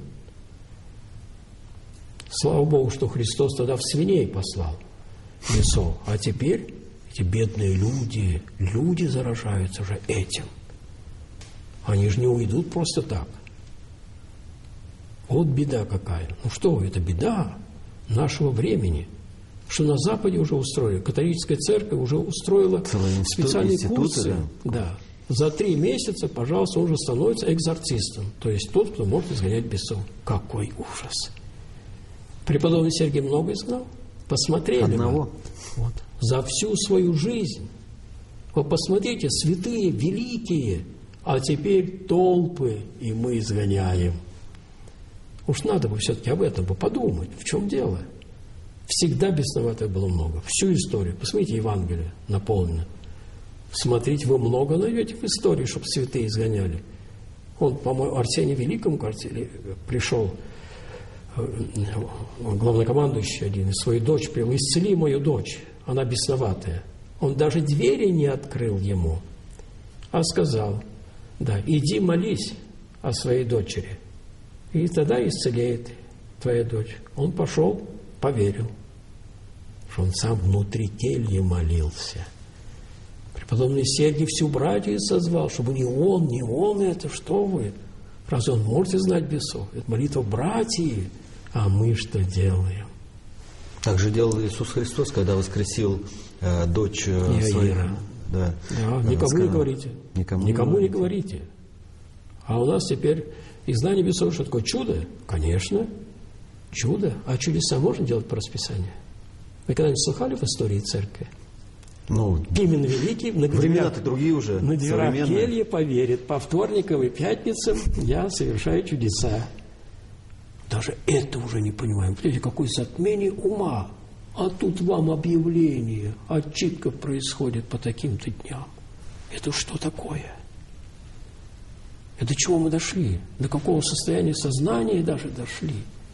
Слава Богу, что Христос тогда в свиней послал бесов. А теперь эти бедные люди заражаются же этим. Они же не уйдут просто так. Вот беда какая. Ну что, это беда нашего времени. Что на Западе уже устроили. Католическая церковь уже устроила специальные курсы. Да. За 3 месяца, пожалуйста, он уже становится экзорцистом. То есть тот, кто может изгонять бесов. Какой ужас. Преподобный Сергий много изгнал. Посмотрели. Одного. Вот. За всю свою жизнь. Вот посмотрите, святые, великие, а теперь толпы, и мы изгоняем. Уж надо бы все-таки об этом подумать. В чем дело? Всегда бесноватых было много. Всю историю. Посмотрите, Евангелие наполнено. Смотрите, вы много найдете в истории, чтобы святые изгоняли. Он, по-моему, Арсению Великому, кажется, пришел главнокомандующий один, и свою дочь привел: исцели мою дочь, она бесноватая. Он даже двери не открыл ему, а сказал: да, иди молись о своей дочери, и тогда исцелеет твоя дочь. Он пошел, поверил, что он сам внутри кельи молился. Преподобный Сергий всю братью созвал, чтобы не он это, что вы? Разве он может знать бесов? Это молитва братьев, а мы что делаем? Так же делал Иисус Христос, когда воскресил дочь свою. Да, никому не говорите. Никому не говорите. А у нас теперь изгнание бесов, что такое чудо? Конечно, чудо. А чудеса можно делать по расписанию? Вы когда-нибудь слыхали в истории церкви? Ну, Пимен Великий на времена-то другие уже, на дверях кельи поверит: по вторникам и пятницам я совершаю чудеса. Даже это уже не понимаем. Видите, какое затмение ума. А тут вам объявление: отчитка происходит по таким-то дням. Это что такое? Это до чего мы дошли? До какого состояния сознания даже дошли?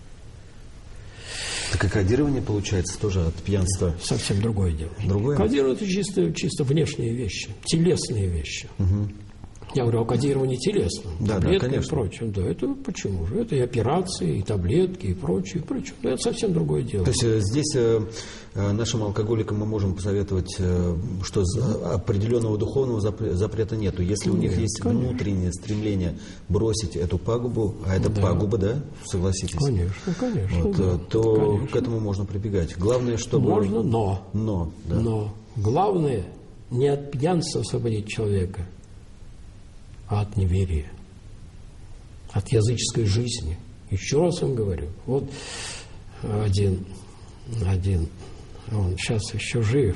Так и кодирование, получается, тоже от пьянства. Совсем другое дело. Другое? Кодирование – это чисто внешние вещи, телесные вещи. Угу. Я говорю о кодировании телесном, да, таблеткам да, и прочем. Да, это почему же? Это и операции, и таблетки, и прочее, прочее. Но это совсем другое дело. То есть здесь нашим алкоголикам мы можем посоветовать, что определенного духовного запрета нету. Если у них есть внутреннее стремление бросить эту пагубу, а это пагуба, да, согласитесь? Конечно, конечно. Вот, да, то конечно. к этому можно прибегать. Главное, чтобы... Можно, да. Но главное не от пьянства освободить человека, а от неверия, от языческой жизни. Еще раз вам говорю, вот один, он сейчас еще жив,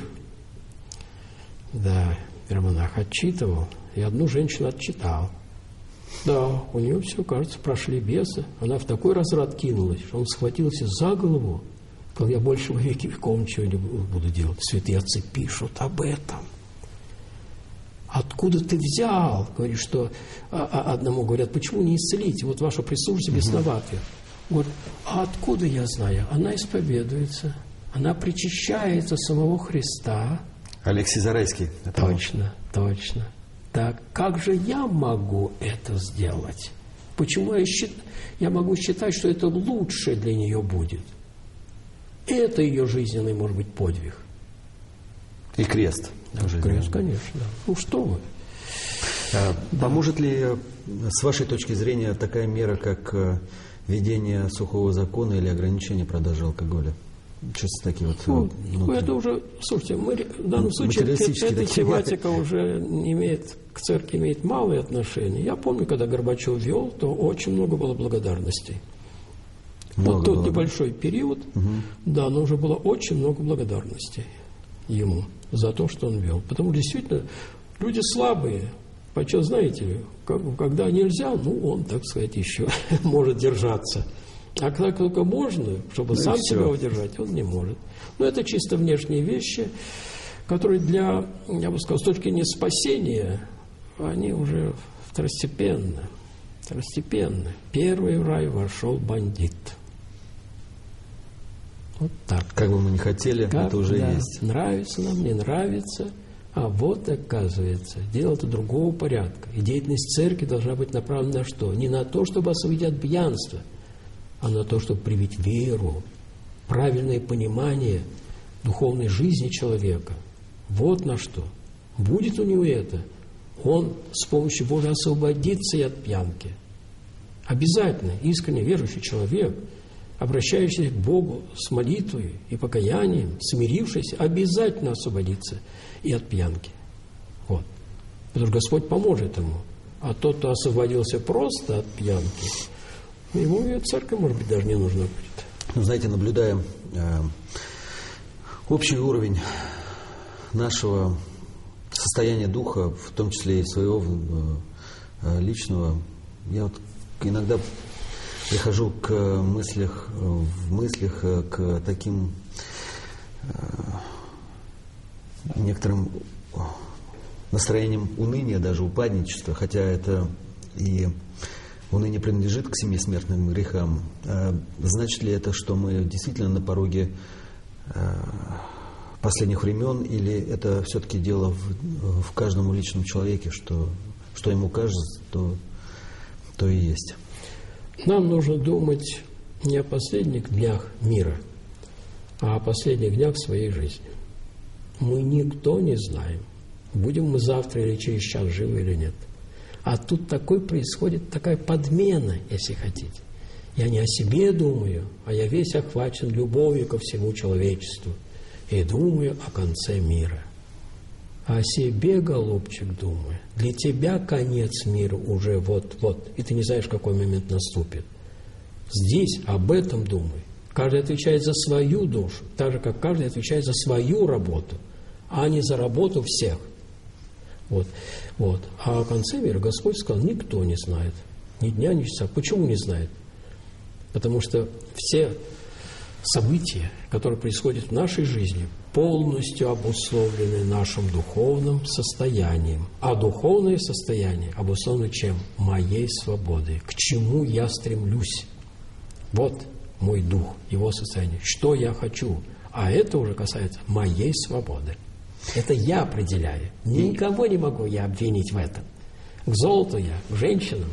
да, иеромонах отчитывал, и одну женщину отчитал. Да, у нее все, кажется, прошли бесы, она в такой разряд кинулась, что он схватился за голову, сказал: я больше во веки веков ничего не буду делать. Святые отцы пишут об этом. Откуда ты взял? Говорит, что одному говорят: почему не исцелите? Вот ваше присутствие бесноватое. Говорит: а откуда я знаю? Она исповедуется, она причащается самого Христа. Алексей Зарайский. Точно. Так как же я могу это сделать? Почему я могу считать, что это лучше для нее будет? Это ее жизненный, может быть, подвиг. И крест. Крест, конечно. Да. Ну что вы? Поможет ли, с вашей точки зрения, такая мера, как введение сухого закона или ограничение продажи алкоголя? Чисто такие вот... это уже, слушайте, в данном случае эта тематика уже к церкви имеет малые отношения. Я помню, когда Горбачев вел, то очень много было благодарностей. Вот тот небольшой период, да, но уже было очень много благодарностей ему за то, что он вел. Потому что действительно люди слабые. Почему, знаете, когда нельзя, он, так сказать, еще может держаться. А когда только можно, чтобы сам себя удержать, он не может. Но это чисто внешние вещи, которые для, я бы сказал, с точки зрения спасения, они уже второстепенны. Первый в рай вошел бандит. Вот так. Как бы мы ни хотели, это уже есть. Нравится нам, не нравится. А вот, оказывается, дело-то другого порядка. И деятельность церкви должна быть направлена на что? Не на то, чтобы освободить от пьянства, а на то, чтобы привить веру, правильное понимание духовной жизни человека. Вот на что. Будет у него это, он с помощью Божией освободится и от пьянки. Обязательно искренне верующий человек, обращающийся к Богу с молитвой и покаянием, смирившийся, обязательно освободится и от пьянки. Вот. Потому что Господь поможет ему. А тот, кто освободился просто от пьянки, ему и церковь, может быть, даже не нужна будет. Знаете, наблюдая общий уровень нашего состояния духа, в том числе и своего личного, я вот иногда прихожу в мыслях к таким некоторым настроениям уныния, даже упадничества, хотя это и он и не принадлежит к 7 смертным грехам. Значит ли это, что мы действительно на пороге последних времен, или это все-таки дело в каждом личном человеке, что ему кажется, то и есть? Нам нужно думать не о последних днях мира, а о последних днях своей жизни. Мы никто не знаем, будем мы завтра или через час живы или нет. А тут происходит такая подмена, если хотите. Я не о себе думаю, а я весь охвачен любовью ко всему человечеству и думаю о конце мира. А о себе, голубчик, думаю. Для тебя конец мира уже вот-вот, и ты не знаешь, какой момент наступит. Здесь об этом думай. Каждый отвечает за свою душу, так же, как каждый отвечает за свою работу, а не за работу всех. Вот. А о конце мира Господь сказал, никто не знает. Ни дня, ни часа. Почему не знает? Потому что все события, которые происходят в нашей жизни, полностью обусловлены нашим духовным состоянием. А духовное состояние обусловлено чем? Моей свободой. К чему я стремлюсь? Вот мой дух, его состояние. Что я хочу? А это уже касается моей свободы. Это я определяю. Никого не могу я обвинить в этом. К золоту я, к женщинам,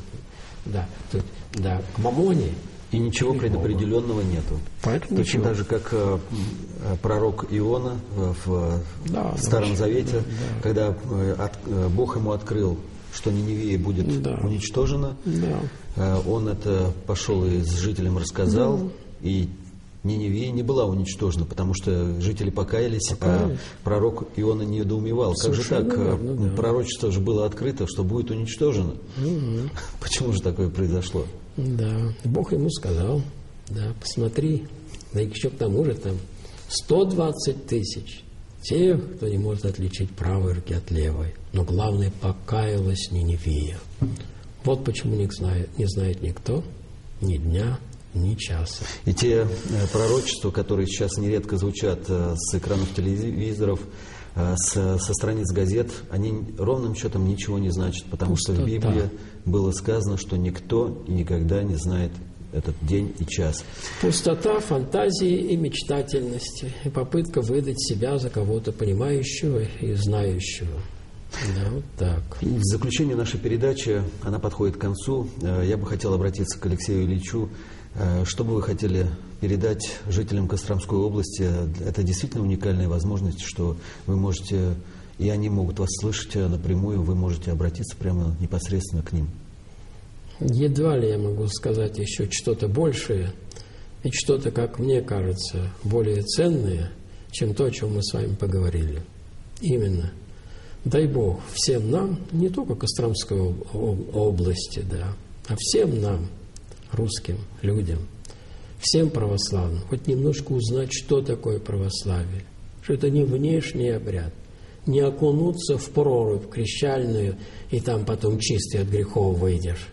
к мамоне. И ничего предопределенного нету. Поэтому точно так же, как пророк Иона в Старом Завете, когда Бог ему открыл, что Ниневия будет уничтожена, он это пошел и с жителям рассказал, и Ниневия не была уничтожена, потому что жители покаялись, а пророк Иона недоумевал. Как же так? Верно, пророчество же было открыто, что будет уничтожено. Почему же такое произошло? Да, Бог ему сказал, посмотри, да еще к тому же там 120 тысяч тех, кто не может отличить правой руки от левой. Но главное, покаялась Ниневия. Вот почему не знает никто ни дня, ни часа. И те пророчества, которые сейчас нередко звучат с экранов телевизоров, со страниц газет, они ровным счетом ничего не значат, потому что в Библии было сказано, что никто и никогда не знает этот день и час. Пустота фантазии и мечтательности, и попытка выдать себя за кого-то понимающего и знающего. Да, вот так. И в заключение нашей передачи, она подходит к концу, я бы хотел обратиться к Алексею Ильичу. Что бы вы хотели передать жителям Костромской области? Это действительно уникальная возможность, что вы можете, и они могут вас слышать напрямую, вы можете обратиться прямо непосредственно к ним. Едва ли я могу сказать еще что-то большее и что-то, как мне кажется, более ценное, чем то, о чем мы с вами поговорили. Именно. Дай Бог всем нам, не только Костромской области, а всем нам, русским людям, всем православным, хоть немножко узнать, что такое православие, что это не внешний обряд, не окунуться в прорубь крещальную, и там потом чистый от грехов выйдешь.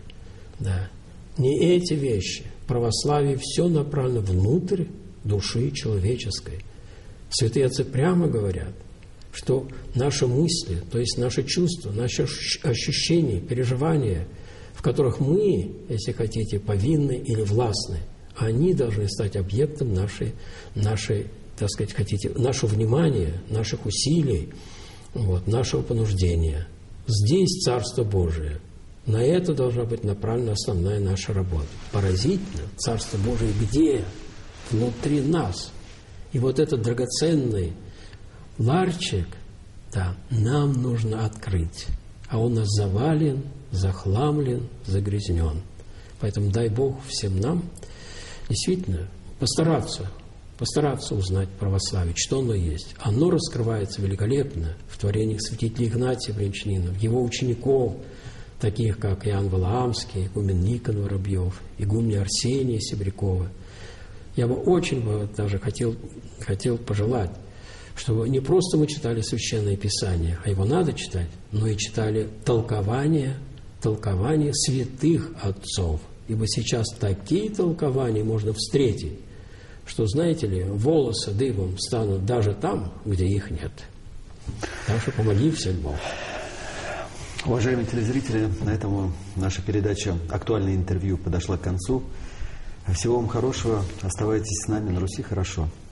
Не эти вещи. Православие все направлено внутрь души человеческой. Святые отцы прямо говорят, что наши мысли, то есть наши чувства, наши ощущения, переживания, в которых мы, если хотите, повинны или властны, они должны стать объектом нашей, так сказать, нашего внимания, наших усилий, нашего понуждения. Здесь Царство Божие. На это должна быть направлена основная наша работа. Поразительно, Царство Божие где? Внутри нас. И вот этот драгоценный ларчик, нам нужно открыть. А он у нас завален, захламлен, загрязнен. Поэтому дай Бог всем нам действительно постараться узнать православие, что оно есть. Оно раскрывается великолепно в творениях святителя Игнатия Брянчанина, его учеников, таких как Иоанн Валаамский, игумен Никон Воробьев, игумен Арсения Себрякова. Я бы очень даже хотел пожелать, чтобы не просто мы читали Священное Писание, а его надо читать, но и читали толкования святых отцов. Ибо сейчас такие толкования можно встретить, что, знаете ли, волосы дыбом станут даже там, где их нет. Так что помоги всем Бог. Уважаемые телезрители, на этом наша передача «Актуальное интервью» подошла к концу. Всего вам хорошего. Оставайтесь с нами. На Руси хорошо.